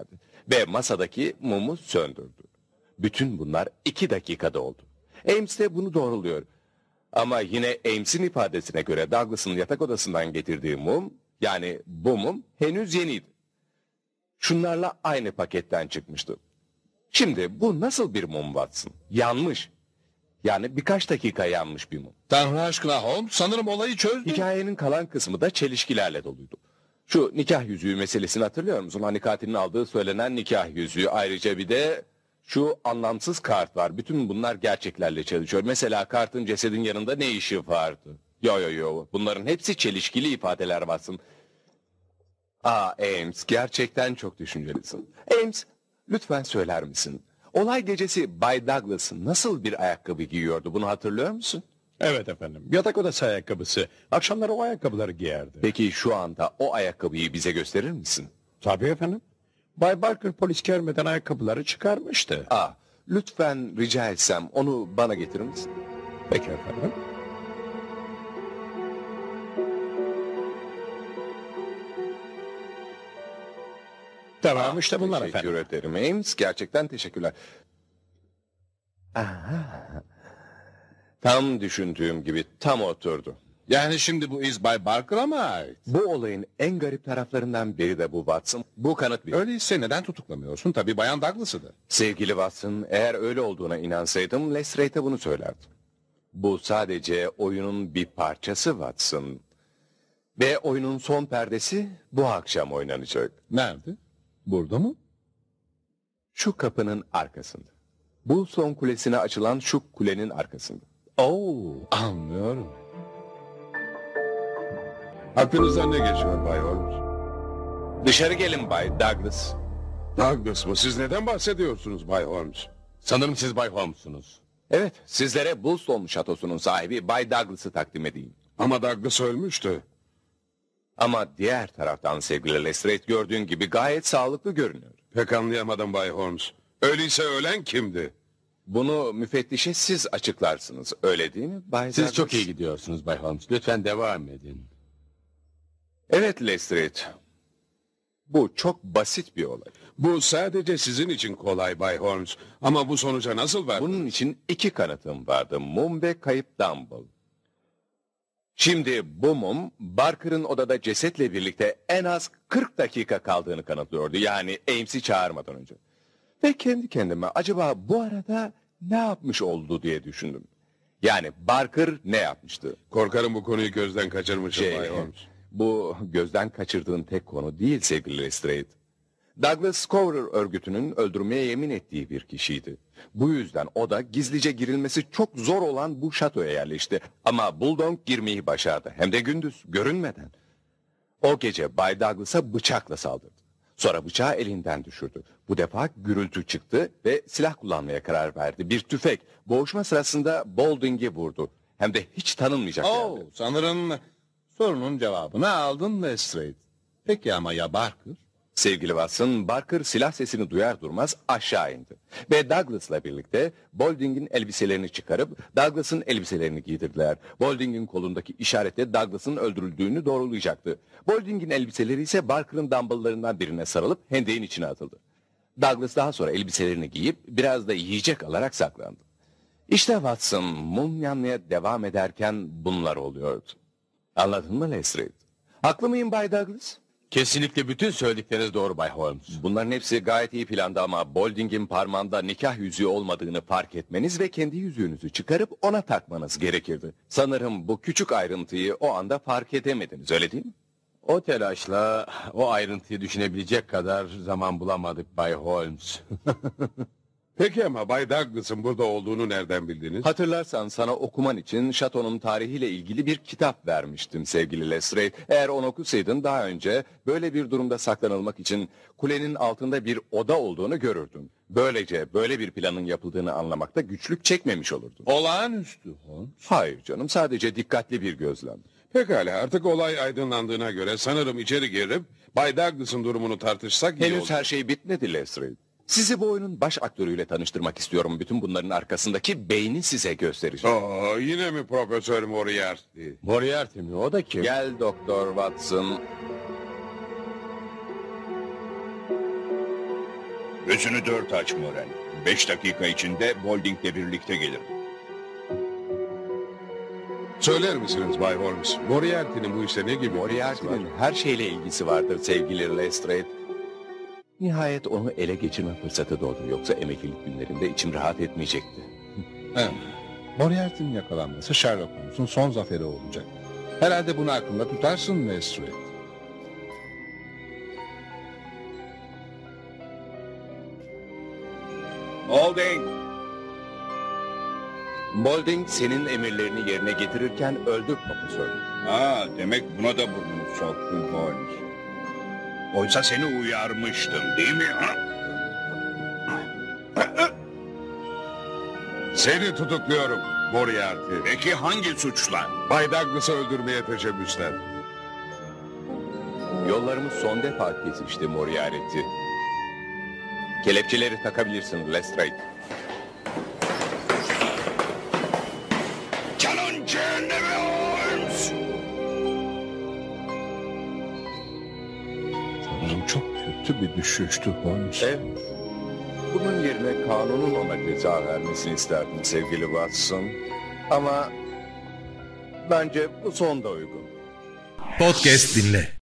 ve masadaki mumu söndürdü. Bütün bunlar 2 dakikada oldu. Ames de bunu doğruluyor. Ama yine Ames'in ifadesine göre Douglas'ın yatak odasından getirdiği mum, yani bu mum henüz yeniydi. Şunlarla aynı paketten çıkmıştı. Şimdi bu nasıl bir mum Watson? Yanmış. Yani birkaç dakika yanmış bir mum. Tanrı aşkına Holmes, sanırım olayı çözdün. Hikayenin kalan kısmı da çelişkilerle doluydu. Şu nikah yüzüğü meselesini hatırlıyor musun? Hani katilin aldığı söylenen nikah yüzüğü. Ayrıca bir de şu anlamsız kart var. Bütün bunlar gerçeklerle çalışıyor. Mesela kartın cesedin yanında ne işi vardı? Yo. Bunların hepsi çelişkili ifadeler Watson. Ames, gerçekten çok düşüncelisin. Ames, lütfen söyler misin? Olay gecesi Bay Douglas nasıl bir ayakkabı giyiyordu, bunu hatırlıyor musun? Evet efendim. Yatak odası ayakkabısı. Akşamları o ayakkabıları giyerdi. Peki şu anda o ayakkabıyı bize gösterir misin? Tabii efendim. Bay Barker polis gelmeden ayakkabıları çıkarmıştı. Lütfen rica etsem onu bana getirir misin? Peki efendim. Tamam işte bunlar efendim. Teşekkür ederim Ames. Gerçekten teşekkürler. Tam düşündüğüm gibi tam oturdu. Yani şimdi bu iz Bay Barker'a mı ait? Bu olayın en garip taraflarından biri de bu Watson. Bu kanıt bir. Öyleyse neden tutuklamıyorsun? Tabii Bayan Douglas'ı da. Sevgili Watson, eğer öyle olduğuna inansaydım Lestrade'e bunu söylerdim. Bu sadece oyunun bir parçası Watson. Ve oyunun son perdesi bu akşam oynanacak. Nerede? Burada mı? Şu kapının arkasında. Bu son kulesine açılan şu kulenin arkasında. Anlıyorum. Aklınızdan ne geçiyor Bay Holmes? Dışarı gelin Bay Douglas. Douglas mı? Siz neden bahsediyorsunuz Bay Holmes? Sanırım siz Bay Holmes'sunuz. Evet, sizlere Bullstone Şatosu'nun sahibi Bay Douglas'ı takdim edeyim. Ama Douglas ölmüştü. Ama diğer taraftan sevgili Lestrade gördüğün gibi gayet sağlıklı görünüyor. Pek anlayamadım Bay Holmes. Öyleyse ölen kimdi? Bunu müfettişe siz açıklarsınız, öyle değil mi Bay Douglas? Siz çok iyi gidiyorsunuz Bay Holmes. Lütfen devam edin. Evet Lestrade. Bu çok basit bir olay. Bu sadece sizin için kolay Bay Holmes. Ama bu sonuca nasıl var? Bunun için 2 kanıtım vardı. Mum ve kayıp Dumble. Şimdi bu mum Barker'ın odada cesetle birlikte en az 40 dakika kaldığını kanıtlıyordu. Yani Ames'i çağırmadan önce. Ve kendi kendime acaba bu arada ne yapmış oldu diye düşündüm. Yani Barker ne yapmıştı? Korkarım bu konuyu gözden kaçırmışım Bay Holmes. Bu gözden kaçırdığın tek konu değil sevgili Lestrade. Douglas Scorer örgütünün öldürmeye yemin ettiği bir kişiydi. Bu yüzden o da gizlice girilmesi çok zor olan bu şatoya yerleşti. Ama Bulldog girmeyi başardı. Hem de gündüz, görünmeden. O gece Bay Douglas'a bıçakla saldırdı. Sonra bıçağı elinden düşürdü. Bu defa gürültü çıktı ve silah kullanmaya karar verdi. Bir tüfek boğuşma sırasında Boulding'i vurdu. Hem de hiç tanınmayacak yerde. Sanırım sorunun cevabını aldın Lestrade. Peki ama ya Barker? Sevgili Watson, Barker silah sesini duyar durmaz aşağı indi. Ve Douglas'la birlikte Boulding'in elbiselerini çıkarıp Douglas'ın elbiselerini giydirdiler. Boulding'in kolundaki işarette Douglas'ın öldürüldüğünü doğrulayacaktı. Boulding'in elbiseleri ise Barker'ın dumbbelllarından birine sarılıp hendeğin içine atıldı. Douglas daha sonra elbiselerini giyip biraz da yiyecek alarak saklandı. İşte Watson, mum yanmaya devam ederken bunlar oluyordu. Anladın mı Lestrade? Haklı mıyım Bay Douglas? Kesinlikle bütün söyledikleriniz doğru Bay Holmes. Bunların hepsi gayet iyi planda ama Boulding'in parmağında nikah yüzüğü olmadığını fark etmeniz ve kendi yüzüğünüzü çıkarıp ona takmanız gerekirdi. Sanırım bu küçük ayrıntıyı o anda fark edemediniz, öyle değil mi? O telaşla o ayrıntıyı düşünebilecek kadar zaman bulamadık Bay Holmes. Peki ama Bay Douglas'ın burada olduğunu nereden bildiniz? Hatırlarsan sana okuman için şatonun tarihiyle ilgili bir kitap vermiştim sevgili Lestrade. Eğer onu okusaydın daha önce böyle bir durumda saklanılmak için kulenin altında bir oda olduğunu görürdün. Böylece böyle bir planın yapıldığını anlamakta güçlük çekmemiş olurdun. Olağanüstü Holmes. Hayır canım, sadece dikkatli bir gözlem. Pekala, artık olay aydınlandığına göre sanırım içeri girip Bay Douglas'ın durumunu tartışsak iyi olur. Henüz her şey bitmedi Lestrade. Sizi bu oyunun baş aktörüyle tanıştırmak istiyorum. Bütün bunların arkasındaki beyni size göstereceğim. Yine mi Profesör Moriarty? Moriarty mi? O da kim? Gel Doktor Watson. Gözünü dört aç Moran. 5 dakika içinde Bolding'le birlikte gelirim. Söyler misiniz Bay Holmes? Moriarty'nin bu işe ne gibi ilgisi var? Moriarty'nin her şeyle ilgisi vardır sevgili Lestrade. Nihayet onu ele geçirme fırsatı doğdu. Yoksa emeklilik günlerinde içim rahat etmeyecekti. Evet. Moriarty'nin yakalanması Sherlock Holmes'un son zaferi olacak. Herhalde bunu aklında tutarsın Lestrade. Bolding! Bolding senin emirlerini yerine getirirken öldü profesör. Demek buna da burnunu soktun Holmes. Oysa seni uyarmıştım değil mi? Ha? Seni tutukluyorum Moriarty. Peki hangi suçla? Bay Douglas'ı öldürmeye teşebbüsler. Yollarımız son defa kesişti Moriarty. Kelepçeleri takabilirsin Lestrade. Canın cehenneme Holmes! Sanırım çok kötü bir düşüştü Holmes. Evet. Bunun yerine kanunun ona ceza vermesini isterdim sevgili Watson. Ama bence bu son da uygun. Podcast dinle.